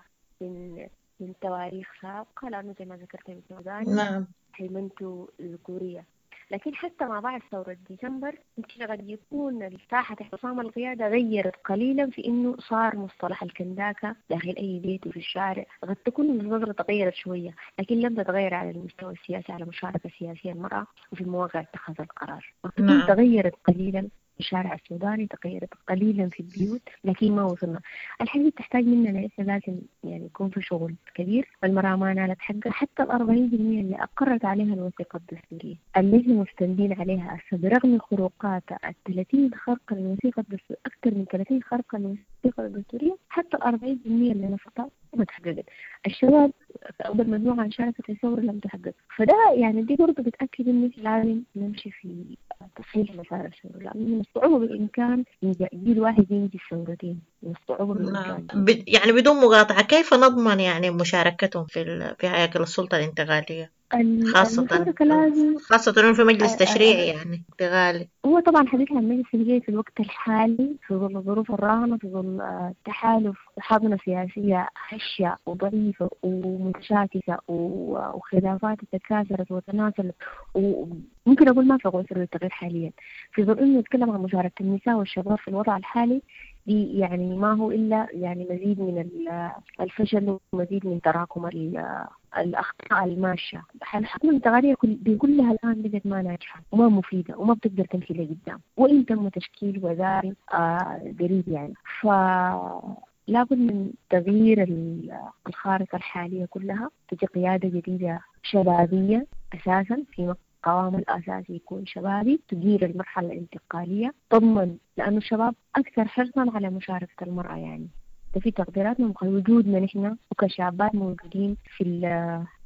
من تواريخ سابقة لأنه زي ما ذكرت من السودان نعم هيمنته ذكورية، لكن حتى مع بعد ثورة ديسمبر يمكن قد يكون الساحة اعتصام القيادة غيرت قليلا في إنه صار مصطلح الكنداكة داخل أي بيت وفي الشارع. قد تكون النظرة تغيرت شوية لكن لم تتغير على المستوى السياسي، على مشاركة سياسية المرأة وفي مواقع اتخاذ القرار. نعم. تغيرت قليلا الشارع السوداني، تغيرت قليلا في البيوت لكن ما وصلنا. الحاجة تحتاج مننا إحنا لازم يعني يكون في شغل كبير، والمرأة ما نالت حقها حتى 40% اللي أقرت عليها الوثيقة الدستورية اللي احنا مستندين عليها هسه برغم خروقات 30 خرقة للوثيقة الدستورية، أكثر من 30 خرقة للوثيقة الدستورية، حتى 40% اللي نفطها ما تحققت. الشباب أول مجموعة شاركت في الثورة لم تحقق. فده يعني دي برضه بتأكد إنه لازم نمشي في تصحيح مسار الثورة، لأنه من الصعوبة بالإمكان جيل واحد ينجي الثورتين، من الصعوبة بالإمكان. يعني بدون مقاطعة كيف نضمن يعني مشاركتهم في هياكل السلطة الانتقالية؟ خاصة في مجلس تشريعي يعني انتقالي. هو طبعا حديث عن مجلس تشريعي في الوقت الحالي في ظل الظروف الراهنة، في ظل تحالف حاضنة سياسية هشة وضعيفة ومتشاكسة وخلافات تكاثرت وتناسلت، وممكن أقول ما في عنصر للتغيير حاليا، في ظل إنه نتكلم عن مشاركة النساء والشباب في الوضع الحالي دي يعني ما هو إلا يعني مزيد من الفشل ومزيد من تراكم الأخطاء الماشية. الحكومة الانتقالية بكلها الآن بقت ما ناجحة وما مفيدة وما بتقدر تمشي لقدام، وإن تم تشكيل وزاري قريب يعني. فلابد من تغيير الخارطة الحالية كلها، تجي قيادة جديدة شبابية أساسا في قوام الأساسي يكون شبابي، تدير المرحلة الانتقالية تضمن، لأنه الشباب أكثر حرصا على مشاركة المرأة. يعني ده في تقديراتنا وجودنا نحن وكشابات موجودين في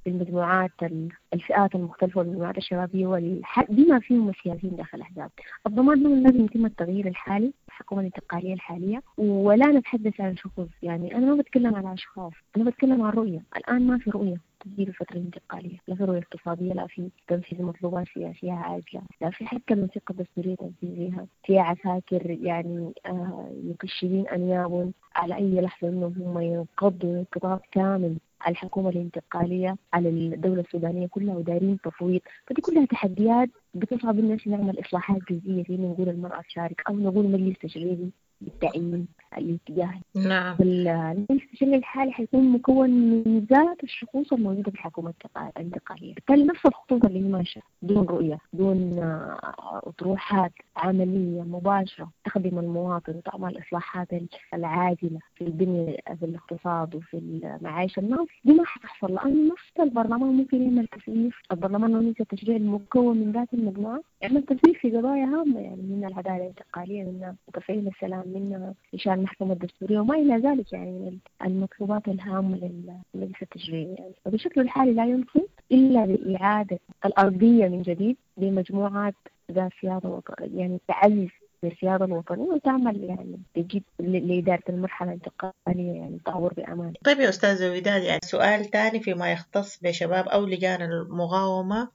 المجموعات الفئات المختلفة والمجموعات الشبابية بما فيهم السياسيين داخل الأحزاب. الضمان أنه لازم يتم التغيير الحالي الحكومة الانتقالية الحالية، ولا نتحدث عن شخوص. يعني أنا ما بتكلم عن أشخاص، أنا بتكلم عن رؤية. الآن ما في رؤية تدير الفترة الانتقالية، لا في رؤية اقتصادية، لا في تنفيذ مطلوبات سياسية عاجلة، لا في حتى الموسيقى الدستورية تنفيذها. في عساكر يعني يكشفين أنيابهم على أي لحظة أنهم هم ينقضوا انقضاض كامل على الحكومة الانتقالية على الدولة السودانية كلها ودارين تفويض. فدي كلها تحديات بتصعب الناس نعمل إصلاحات جزئية في نقول المرأة تشارك أو نقول مجلس تشريعي بالتعيين الاتجاهي. نعم. المجلس التشريعي الحالي حيكون مكون من ذات الشخوص الموجودة في الحكومة الانتقالية، بالتالي نفس الخطوط اللي هي ماشية دون رؤية، دون أطروحات عملية مباشرة تخدم المواطن وتعمل الإصلاحات العاجلة في البنية في الاقتصاد وفي معايشة الناس، دي ما حتحصل. لأن نفس البرلمان ممكن يعمل تسويف. البرلمان والمجلس التشريعي المكون من ذات المجموعة يعمل تسويف في قضايا هامة، يعني من العدالة الانتقالية، من تفعيل السلام، من إنشاء المحكمة الدستورية وما إلى ذلك، يعني من المطلوبات الهامة للمجلس التشريعي. يعني وبشكل الحالي لا يمكن إلا بإعادة الأرضية من جديد لمجموعات ذات سيادة يعني تعزز السيادة الوطنية وتعمل يعني تجيب لإدارة المرحلة الانتقالية يعني تطور بأمان. طيب يا أستاذ وداد، يعني سؤال تاني فيما يختص بشباب أو لجان المقاومة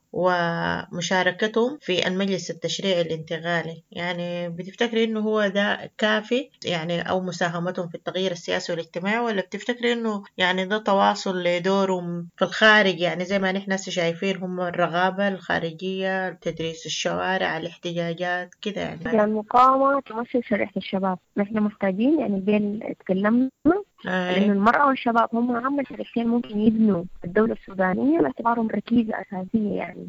ومشاركتهم في المجلس التشريعي الانتقالي، يعني بتفتكري إنه هو ده كافي يعني أو مساهمتهم في التغيير السياسي والاجتماعي، ولا بتفتكري إنه يعني ده تواصل لدورهم في الخارج، يعني زي ما نحن شايفين هم الرغابة الخارجية، تدريس الشوارع، الاحتجاجات كده يعني المقاومة تمثل شريحة الشباب. نحن محتاجين يعني بين تكلمنا لأن المرأة والشباب هم أهم شريحتين ممكن يبنوا الدولة السودانية باعتبارهم ركيزة أساسية يعني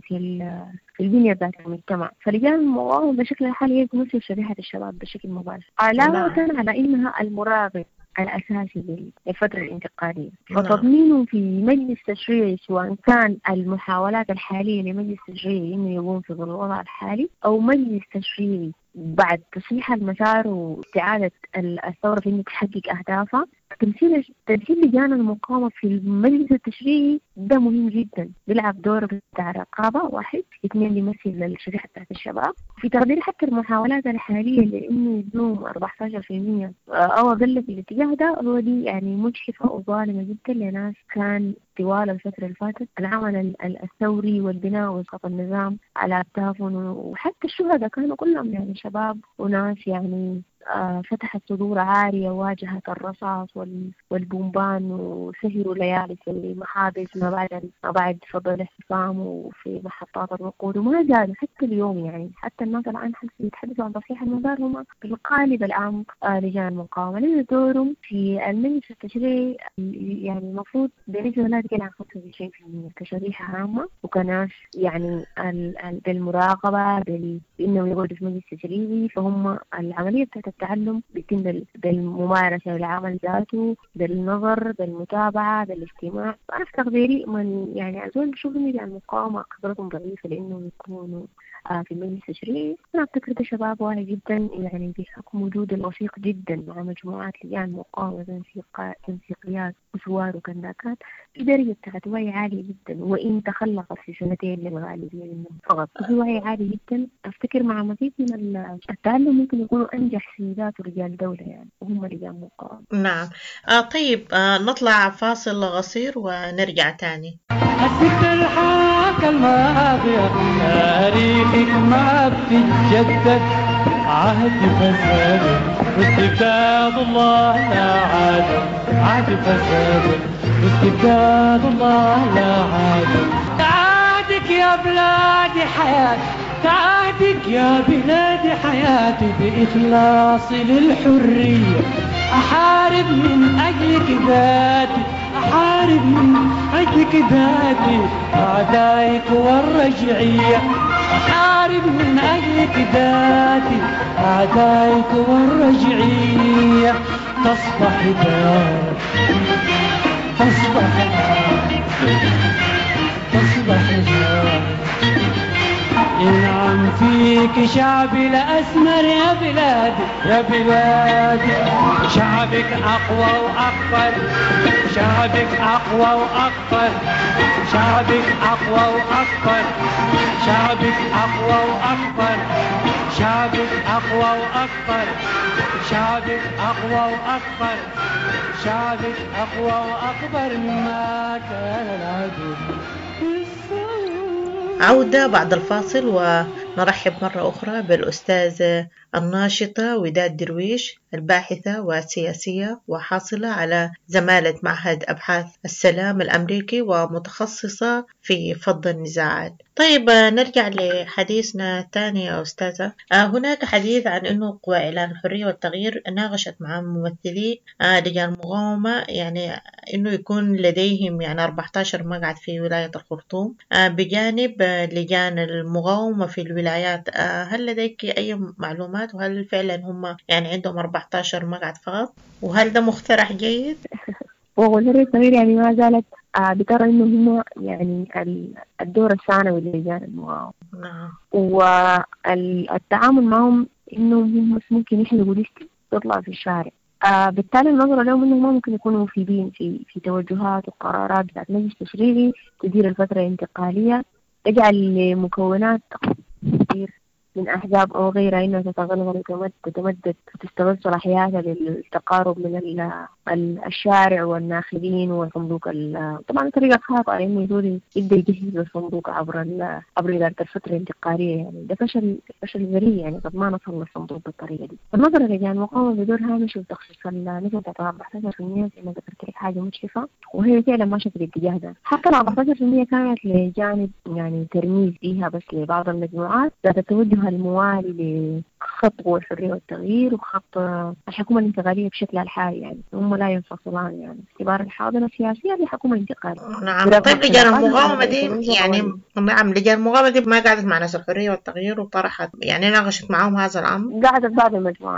في البنية ذات المجتمع. فرجال المقاومة بشكل الحالي هي تمثل شريحة الشباب بشكل مباشر، علاوة على إنها المراقب الأساسي للفترة الانتقالية. وتضمينه في مجلس تشريعي سواء كان المحاولات الحالية لمجلس تشريعي إنه يقوم في ظل الوضع الحالي أو مجلس تشريعي بعد تصحيح المسار واستعادة الثورة في إنه تحقق أهدافها. تمثيل لجان المقاومة في المجلس التشريعي ده مهم جدا، بيلعب دور بتاع رقابة واحد، اثنين يمثل الشريحة بتاعت الشباب. في تقدير حتى المحاولات الحالية لإنه يدوم 14% أو أقل في الاتجاه ده، هو دي يعني مجحفة وظالمة جدا لناس كان طوال الفترة اللي فاتت العمل الثوري والبناء وإسقاط النظام على أكتافهم، وحتى الشهداء كانوا كلهم يعني شباب وناس يعني فتحت صدور عارية واجهت الرصاص والبومبان وسهروا ليالي في محابس ما بعد فضل الاحتفام وفي محطات الوقود وما زالوا حتى اليوم. يعني حتى الناس الآن يتحدثوا عن تصحيح المسار هم بالقالب العام لجان المقاومة، لأن دورهم في المجلس التشريعي يعني المفروض بنسبة لا تقل عن 25% كشريحة عامة وكناس يعني بالمراقبة بإنهم يقعدوا في مجلس تشريعي. فهم العملية بتاعت التعلم بيتم بالممارسة والعمل ذاته، بالنظر، بالمتابعة، بالاستماع. فأنا في تقديري من يعني أزول بشوف إن المقاومة خبرتهم ضعيفة لأنهم يكونوا في المجلس التشريعي. أنا أفتكر ده شباب واعي جدا يعني بحكم وجود الوثيق جدا مع مجموعات لجان مقاومة تنسيقيات وثوار وكنداكات في درجة بتاعت وعي عالي جدا، وإن تخلقت في سنتين للغالبية منهم فقط في وعي عالي جدا. أفتكر مع مزيد من التعلم ممكن يكونوا أنجح سيدات ورجال دولة يعني وهم لجان مقاومة. نعم. طيب نطلع فاصل قصير ونرجع تاني. الحاكة الماضية تاريخك ما بتتجدد، عهد فساد واستبداد الله لا عاد، عهد فساد واستبداد الله لا عاد. تعادك يا بلادي حياتي، تعادك يا بلادي حياتي بإخلاصي للحرية، أحارب من أجلك ذاتي، أحارب من أجلك ذاتي أعدائك والرجعية، أحارب من أجلك ذاتي أعدائك والرجعية. تصبح ذات تصبح ذات ينعم فيك شعبي الأسمر يا بلادي، يا بلادي. شعبك أقوى وأكبر، شعبك أقوى وأكبر، شعبك أقوى وأكبر، شعبك أقوى وأكبر، شعبك أقوى وأكبر، شعبك أقوى وأكبر، شعبك أقوى وأكبر مما كان العدو. عودة بعد الفاصل ونرحب مرة أخرى بالأستاذة الناشطة وداد درويش، الباحثة والسياسية وحاصلة على زمالة معهد أبحاث السلام الأمريكي ومتخصصة في فض النزاعات. طيب نرجع لحديثنا الثاني يا أستاذة. هناك حديث عن أنه قوى إعلان الحرية والتغيير ناقشت مع ممثلي لجان المقاومة يعني أنه يكون لديهم يعني 14 مقعد في ولاية الخرطوم بجانب لجان المقاومة في الولايات. هل لديك أي معلومات وهل فعلا هم يعني عندهم 14 مقعد فقط وهل ده مقترح جيد؟ والحرية والتغيير يعني ما زالت بترى انه هم يعني الدور الثانوي للجان المقاومة. نعم. والتعامل معهم انه هم ممكن يحلقوا لستة تطلع في الشارع. بالتالي النظرة لهم انهم ما ممكن يكونوا مفيدين في توجهات وقرارات بتاعت مجلس تشريعي تدير الفترة الانتقالية، تجعل مكونات كثير من أحزاب أو غيرها إنها تتغلغل وتتمدد وتستغل صلاحياتها للتقارب من الشارع والناخبين والصندوق. طبعا طريقة خاطئة إنه يقول يبدأ يجهز الصندوق عبر إدارة الفترة الانتقالية، يعني ده فشل ذريع، يعني قد ما نصل للصندوق بالطريقة دي. بالنظر لجان المقاومة بدور هامش وتخصيص النسبة بتاعت 14% زي ما ذكرت لك حاجة مشرفة، وهي فعلا ماشية في الاتجاه ده. حتى 14% كانت لجانب يعني ترميز فيها بس لبعض المجموعات ذات التوجه الموالي لخط الحرية والتغيير وخط الحكومة الانتقالية بشكل الحالي، يعني هم لا ينفصلان يعني باعتبار الحاضنة السياسية لحكومة انتقالية. نعم. طيب لجان المقاومة دي يعني نعم لجان المقاومة دي ما قعدت مع ناس الحرية والتغيير وطرحت يعني ناقشت معهم هذا الأمر؟ قعدت بعض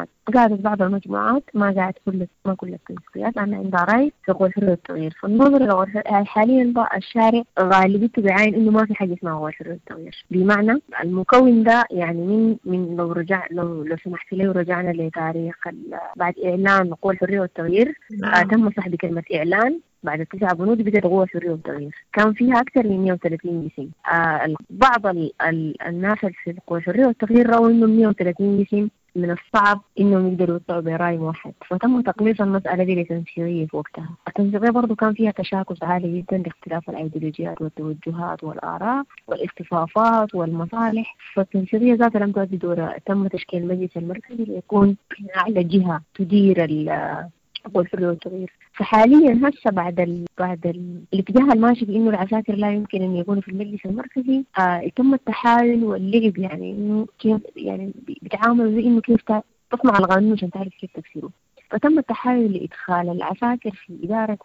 المجموعات ما قعدت ما كل التنسيقات، أنا عندها رأي في قوى الحرية والتغيير. فالنظر حاليا بقى الشارع غالبيته بعين إنه ما في حاجة اسمها قوى الحرية والتغيير، بمعنى المكون ده يعني من لو سمحت لي ورجعنا لتاريخ بعد إعلان قوى الحرية والتغيير. تم سحب كلمة إعلان بعد 9 بنود بدأت قوى الحرية والتغيير، كان فيها أكثر من 130 اسم. بعض الناس في قوى الحرية والتغيير رأوا إنه 130 اسم من الصعب إنهم يقدروا يطلعوا برأي واحد، فتم تقليص المسألة دي لتنسيقية في وقتها. التنسيقية برضو كان فيها تشاكس عالي جدا لاختلاف الأيديولوجيات والتوجهات والآراء والاختفافات والمصالح، فالتنسيقية ذاتها لم تؤدي دورها. تم تشكيل المجلس المركزي ليكون أعلى جهة تدير قوى الحرية والتغيير. فحاليا هسه بعد الاتجاه الماشي بانه العساكر لا يمكن ان يكونوا في المجلس المركزي، تم التحايل واللعب، يعني انه كيف يعني بيتعاملوا زي انه كيف تصنع القانون عشان تعرف كيف تكسره. فتم التحايل لإدخال العساكر في إدارة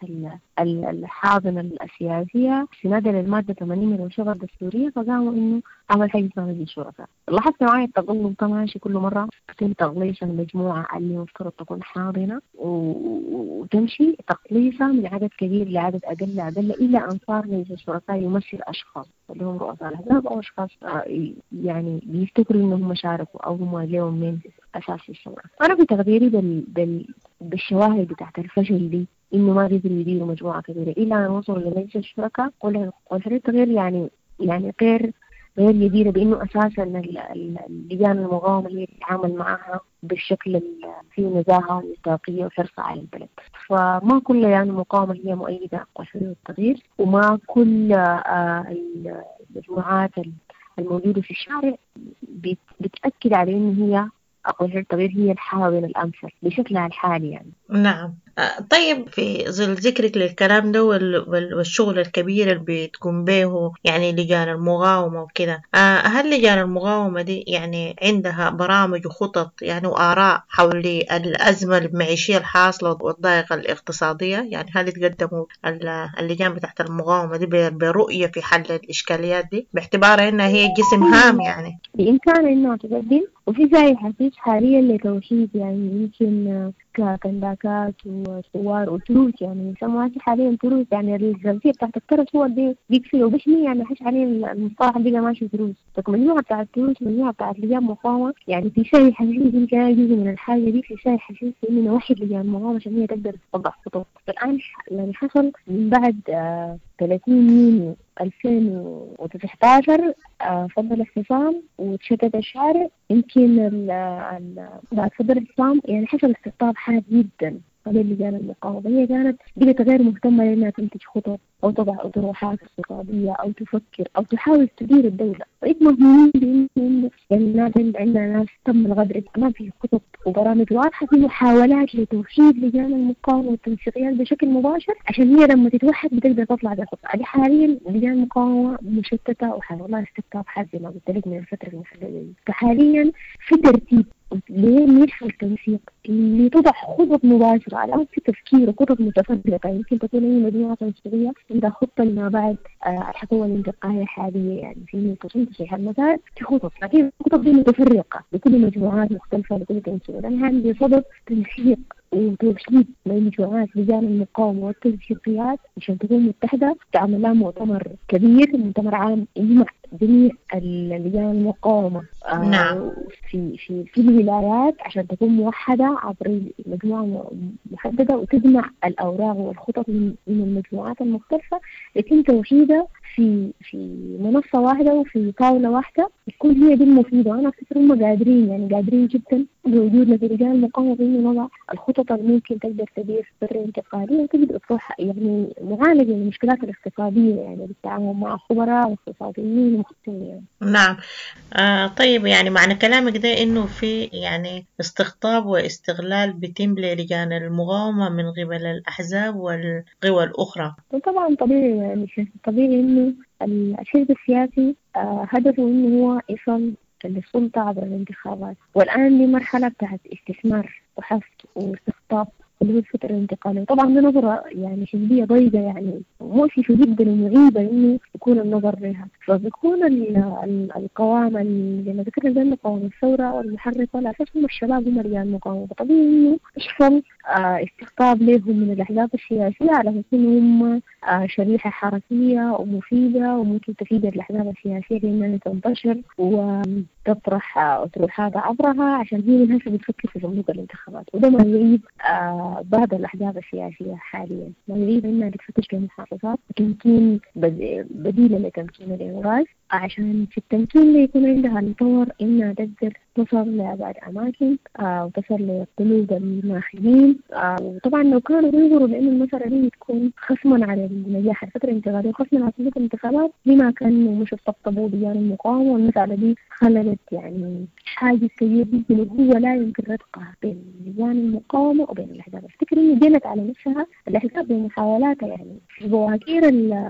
الحاضنة السياسية استنادا للمادة 80 من الشرطة الدستورية، فقاموا إنه عمل حاجة اسمها مجلس الشرطة. لاحظت معي التقلب كمان كل مرة يتم تقليص المجموعة اللي مفترض تكون حاضنة وتمشي تقليصها من عدد كبير لعدد أقل إلى أن صار مجلس الشرطة يمثل أشخاص اللي هم رؤساء الأحزاب أو أشخاص يعني بيفتكروا إنهم شاركوا أو هم لهم من أساس الثورة. أنا في تقديري بالشواهد بتاعت الفشل دي إنه ما قدروا يديروا مجموعة كبيرة إلى أن وصلوا لمجلس الشركاء. والحرية التغيير يعني غير يدير بإنه أساسا اللجان المقاومة اللي يتعامل معها بالشكل فيه نزاهة ومصداقية وحرص على البلد. فما كل يعني المقاومة هي مؤيدة والحرية والتغيير، وما كل المجموعات الموجودة في الشارع بتأكد على إنه هي أقوى التغيير هي الحاضنة الأمثل بشكلها الحالي يعني. نعم. طيب في ظل ذكرك للكلام ده والشغل الكبير اللي بتقوم به يعني لجان المقاومة وكده، هل لجان المقاومة دي يعني عندها برامج وخطط يعني وآراء حول الأزمة المعيشية الحاصلة والضائقة الاقتصادية؟ يعني هل تقدموا اللجان بتاعت المقاومة دي برؤية في حل الإشكاليات دي باعتبار إنها هي جسم هام يعني؟ بإمكان إنه تقدم، وفي زي حسيس حاليا لتوحيد يعني يمكن كنداكات وصوار وتروس، يعني يسموها حاليا تروس، يعني الجنسية بتاعت الترس هو دي بيكفي وبشمي يعني حش عليه المصطلح دي ماشي تروس. مجموعة بتاعت تروس مجموعة بتاعت لجان مقاومة، يعني في شيء حسيس يمكن جزء من الحاجة دي، في شيء حسيس إنه واحد لجان مقاومة عشان هي تقدر توضح خطوط. الآن يعني حصل من بعد 30 يونيو 2019 فضل الاعتصام وتشتت الشارع. يمكن بعد فضل الاعتصام يعني حصل استقطاب حاد جدا قبل لجان المقاومة. هي كانت بقت غير مهتمة لأنها تنتج خطط أو تضع أطروحات اقتصادية أو تفكر أو تحاول تدير الدولة. وإنت مهمين بإنه يعني الناس عندنا ناس تم الغدر، ما في خطط وبرامج واضحة، في محاولات لتوحيد لجان المقاومة والتنسيقيات بشكل مباشر عشان هي لما تتوحد بتقدر تطلع بخطة. حاليا لجان المقاومة مشتتة وحاول الله استقطاب حاد زي ما قلت لك من الفترة المحددة. فحاليا في ترتيب لين يحصل التنسيق اللي تضع خطط مباشرة على أساس تفكير وخطط متفرقة. يمكن تكون أي مجموعة تنسيقية عندها خطة لما بعد الحكومة الانتقالية الحالية، يعني في تصحيح المسار في خطط، لكن الخطط دي متفرقة لكل مجموعات مختلفة لكل تنسيق. أنا عندي صدد تنسيق وتوحيد مجموعات لجان المقاومة والتنسيقيات عشان تكون متحدة، تعمل لها مؤتمر كبير، مؤتمر عام يجمع جميع لجان المقاومة في الولايات عشان تكون موحدة عبر مجموعة محددة وتجمع الأوراق والخطط من المجموعات المختلفة لكن توحيدها في منصة واحدة وفي طاولة واحدة تكون هي دي المفيدة. وأنا أفكر هم قادرين جدا بوجودنا في لجان المقاومة بإنه نضع الخطط اللي ممكن تقدر تدير فترة انتقالية وتقدر تروح يعني معالجة المشكلات الاقتصادية يعني بالتعاون مع خبراء واقتصاديين ومحتوين. نعم. طيب يعني معنى كلامك ده إنه في يعني استقطاب واستغلال بيتم للجان المقاومة من قبل الأحزاب والقوى الأخرى. طبعا طبيعي يعني طبيعي إنه الحزب السياسي هدفه إنه هو يصل للسلطة عبر الانتخابات، والآن لمرحلة بتاعت استثمار وحفظ واستقطاب اللي هو الفترة الانتقالية. طبعا دي نظرة يعني حزبية ضيقة يعني مؤسفة جدا ومعيبة إنه يكون النظر لها. فبيكون القوام اللي ما ذكرنا زي قوام الثورة والمحركة على أساس هم الشباب هم رجال المقاومة، فطبيعي إنه يحصل استقطاب لهم من الأحزاب السياسية على أساس إنهم هم شريحة حركية ومفيدة وممكن تفيد الأحزاب السياسية لأنها تنتشر وتطرح أطروحات عبرها عشان هي من هسه بتفكر في صندوق الانتخابات. وده ما يعيب بعض الأحزاب السياسية حاليا، ما يعيب إنها بتفتش لمحافظات تمكين بديلة لتمكين الإنغاز عشان في التمكين اللي يكون عندها الطور إنها تقدر تصل لأبعد أماكن وتصل لقلوب الناخبين. وطبعا لو كانوا ينظروا لأن المسألة دي تكون خصما على النجاح الفترة الانتقالية وخصما على صندوق الانتخابات لما كانوا مش يطبطبوا لجان المقاومة، والمسألة دي خلت يعني حاجة كبيرة جدا وهو لا يمكن رتقها بين لجان المقاومة وبين الأحزاب. أفتكر إنه جنت على نفسها الأحزاب بمحاولاتها يعني في بواكير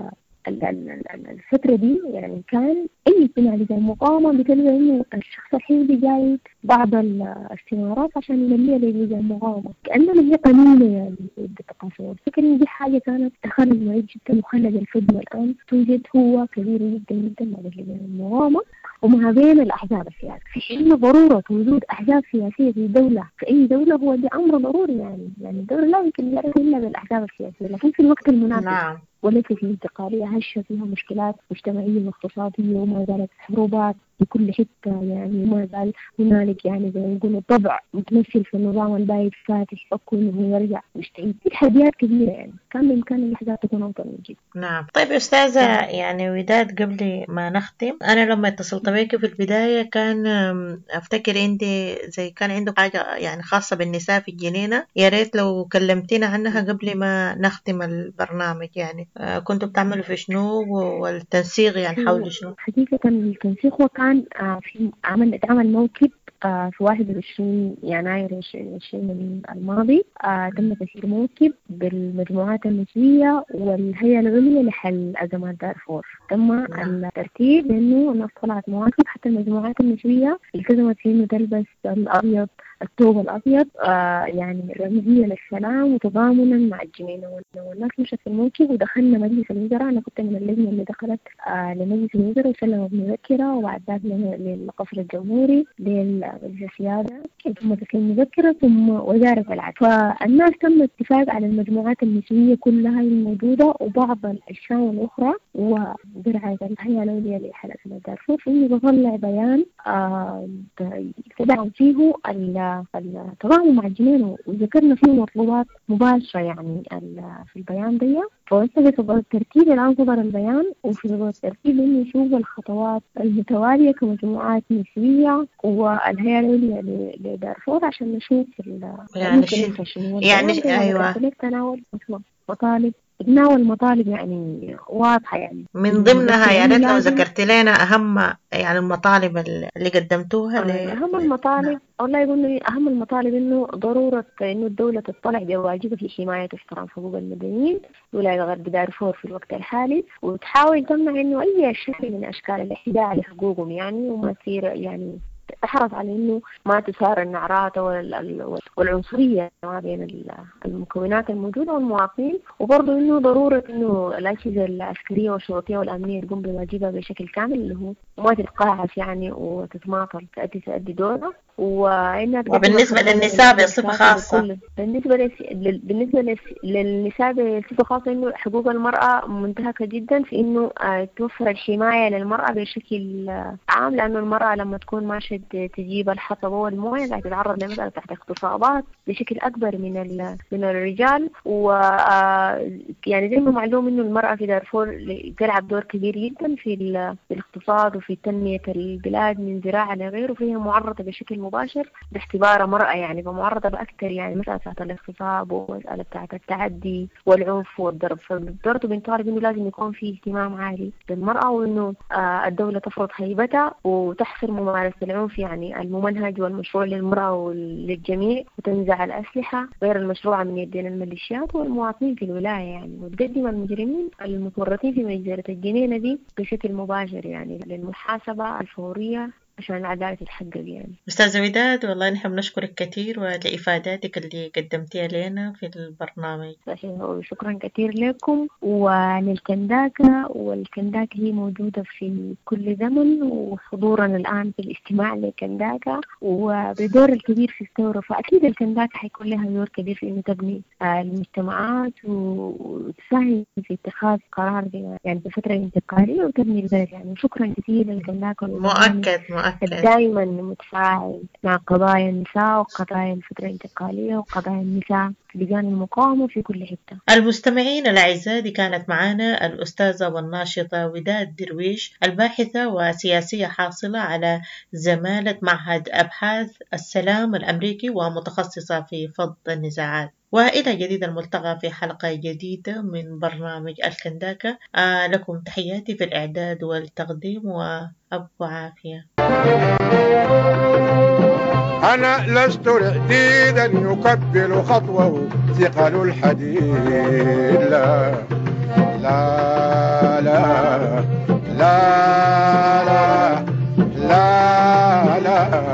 الفترة دي يعني كان أي اجتماع لجان المقاومة بتلقى إنه الشخص الحزبي جاي بعض الاستمارات عشان يمليها لجان المقاومة كأنها هي قليلة يعني بالتقاسم. أفتكر إن دي حاجة كانت تخلل معي جدا وخلق الفجوة الآن توجد هو كبير جدا جدا ما بين لجان المقاومة وما بين الأحزاب السياسية. في حين ضرورة وجود أحزاب سياسية في دولة في أي دولة هو ده أمر ضروري يعني الدولة لا يمكن يعرف إلا بالأحزاب السياسية، لكن في الوقت المناسب وليس في انتقالية هشة فيها مشكلات مجتمعية واقتصادية وما زالت حروبات في كل حتة يعني وما زال هنالك يعني زي ما يقولوا طبع متمثل في النظام البايد فاتح فكوا إنه يرجع مستعيد. في تحديات كبيرة يعني كان بإمكان الأحزاب تكون أفضل من جد. نعم. طيب أستاذة يعني وداد قبل ما نختم، أنا لما اتصلت بيك في البداية كان أفتكر أنت زي كان عندك حاجة يعني خاصة بالنساء في الجنينة، يا ريت لو كلمتنا عنها قبل ما نختم البرنامج. يعني كنتوا بتعملوا في شنو والتنسيق يعني حول شنو؟ حقيقة التنسيق هو كان في عمل موكب في 21 يناير 2020 الماضي. تم تسيير موكب بالمجموعات النسوية والهيئة العليا لحل أزمات دارفور. تم الترتيب لأنه الناس طلعت مواكب حتى المجموعات النسوية التزمت في إنه تلبس الأبيض الثوب الأبيض يعني رمزية للسلام وتضامنا مع الجنينة. والناس مشت في الموكب ودخلنا مجلس الوزراء. أنا كنت من اللجنة اللي دخلت لمجلس الوزراء وسلموا بمذكرة وبعد ذلك للقصر الجمهوري للسيادة ثم تسليم مذكرة ثم وزارة العدل. فالناس تم اتفاق على المجموعات النسوية كلها الموجودة وبعض الشام الأخرى وبرعاية الهيئة العليا لحل أزمات دارفور إنه بطلع بيان تدعم فيه التضامن مع الجنين، وذكرنا فيه مطلوبات مباشرة يعني في البيان دي. فوسط في الترتيب الآن صدر البيان، وفي الترتيب إنه يشوف الخطوات المتوالية كمجموعات نسبية والهيئة العليا لدارفور عشان نشوف يعني أيوة تناول مطالب يعني واضحة يعني من ضمنها. يعني لو ذكرت لنا أهم يعني المطالب اللي قدمتوها. أهم المطالب والله يقولوا أهم المطالب إنه ضرورة إنه الدولة تطلع بواجبها في حماية واحترام حقوق المدنيين ولاية غرب دارفور في الوقت الحالي، وتحاول تمنع إنه أي شكل من أشكال الاحتجاج لحقوقهم يعني، وما تصير يعني تحرص على إنه ما تثار النعرات والعنصرية ما بين المكونات الموجودة والمواطنين، وبرضه إنه ضرورة إنه الأجهزة العسكرية والشرطية والأمنية تقوم بواجبها بشكل كامل، اللي هو ما تتقاعس يعني وتتماطل تأدي دورها. وبالنسبة للنساء بصفة خاصة، بالنسبة للنساء بصفة خاصة إنه حقوق المرأة منتهكة جدا في إنه توفر الحماية للمرأة بشكل عام، لأنه المرأة لما تكون ماشية تجيب الحطب والموية قاعدة تتعرض لمسألة تحت اغتصابات بشكل أكبر من الرجال. يعني زي ما معلوم إنه المرأة في دارفور تلعب دور كبير جدا في الاقتصاد وفي تنمية البلاد من زراعة لغيره، فهي معرضة بشكل مباشر باعتبارها مرأة يعني، فمعرضة بأكثر يعني مسألة الاغتصاب ومسألة التعدي والعنف والضرب. فبرضه بنطالب إنه لازم يكون في اهتمام عالي بالمرأة، وإنه الدولة تفرض هيبتها وتحصر ممارسة العنف يعني الممنهج والمشروع للمرأة وللجميع، وتنزع الأسلحة غير المشروعة من يدين الميليشيات والمواطنين في الولاية يعني، وتقدم المجرمين المتورطين في مجزرة الجنينة دي بشكل مباشر يعني للمحاسبة الفورية عشان العدالة تتحقق يعني. أستاذة وداد والله نحن نشكرك كثير ولإفاداتك اللي قدمتيها لنا في البرنامج. شكرا كثير لكم وللكنداكا، والكنداكا هي موجودة في كل زمن، وحضورا الآن في الاستماع للكنداكا وبدور الكبير في الثورة. فأكيد الكنداكا حيكون لها دور كبير في إنه تبني المجتمعات وتساهم في اتخاذ قرار يعني في فترة انتقالية وتبني البلد يعني. شكرا كثير للكنداكا. مؤكد دائما متفاعل مع قضايا النساء وقضايا الفترة الانتقالية وقضايا النساء في لجان المقاومة في كل حتة. المستمعين الأعزاء، دي كانت معنا الأستاذة والناشطة وداد درويش، الباحثة وسياسية حاصلة على زمالة معهد أبحاث السلام الأمريكي ومتخصصة في فض النزاعات. وإلى جديد الملتقى في حلقة جديدة من برنامج الكنداكا. لكم تحياتي في الإعداد والتقديم وأبو عافية. أنا لست رعديدا يكبل خطوه ثقل الحديد، لا لا لا لا لا لا لا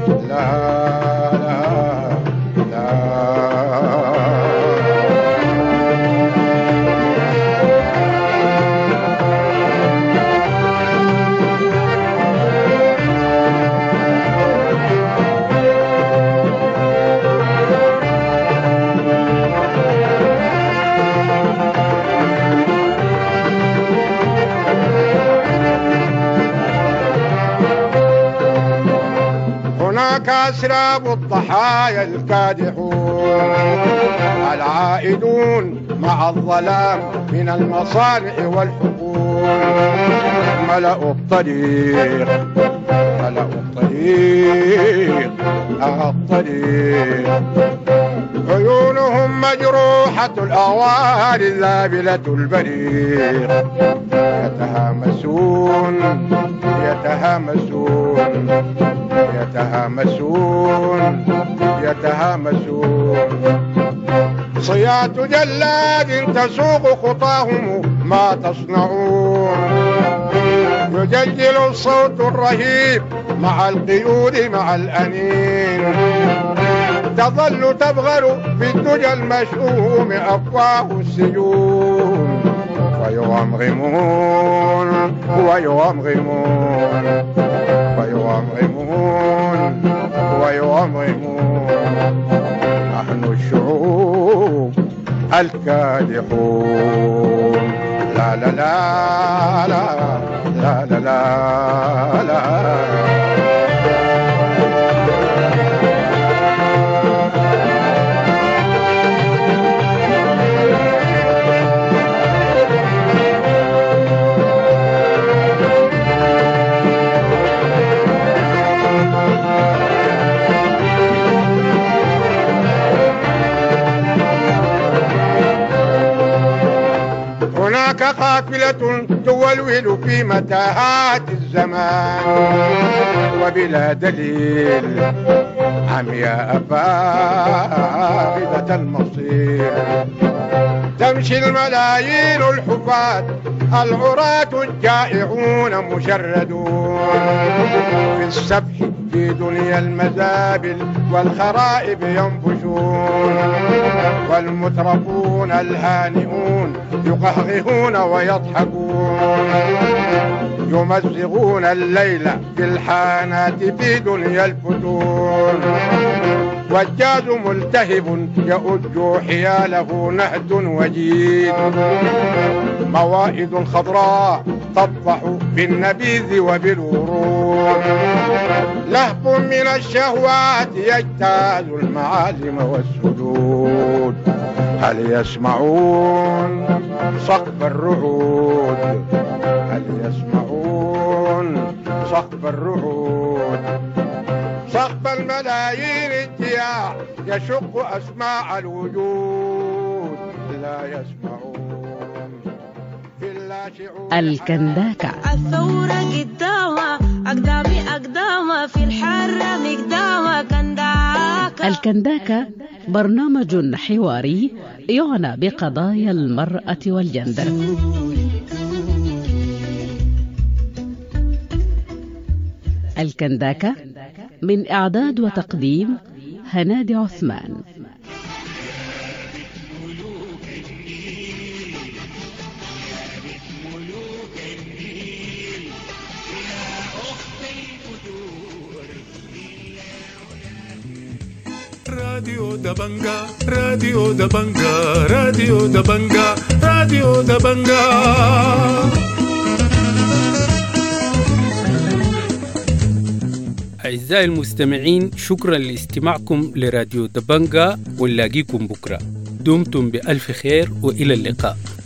أسراب الضحايا الكادحون العائدون مع الظلام من المصانع والحقول، ملأوا الطريق عيونهم مجروحة الأوار ذابلة البريق، يتهامسون صياط جلاد تسوق خطاهم ما تصنعون، يجلجل الصوت الرهيب مع القيود مع الأنين، تظل تبغر بالدجى المشؤوم أفواه السجون، ويغمغمون نحن الشعوب الكادحون، لا لا لا لا لا لا لا لا هناك قافلة تولول في متاهات الزمان وبلا دليل عمياء فاقدة المصير تمشي الملايين الحفاة العراة الجائعون مشردون في السبح في دنيا المزابل والخرائب ينفشون والمترفون الهانئون يقهقهون ويضحكون يمزغون الليل في الحانات في دنيا الفتون والجاز ملتهب يؤج حياله نهد وجيد موائد خضراء تطفح بالنبيذ وبالورود لهب من الشهوات يجتاز المعالم والسدود هل يسمعون صخب الرعود هل يسمعون صخب الرعود صخب الملايين اجتياح يشق أسماع الوجود لا يسمعون في اللاشعون الكنداكة. الثورة قدامها أقدامها في الحرة مقدامها كنداكة. الكنداكة برنامج حواري يعنى بقضايا المرأة والجندر. الكنداكة من إعداد وتقديم هنادي عثمان. راديو دبنجا راديو دبنجا راديو دبنجا راديو دبنجا. أعزائي المستمعين، شكرا لاستماعكم لراديو دبنجا، ونلاقيكم بكرة. دمتم بألف خير وإلى اللقاء.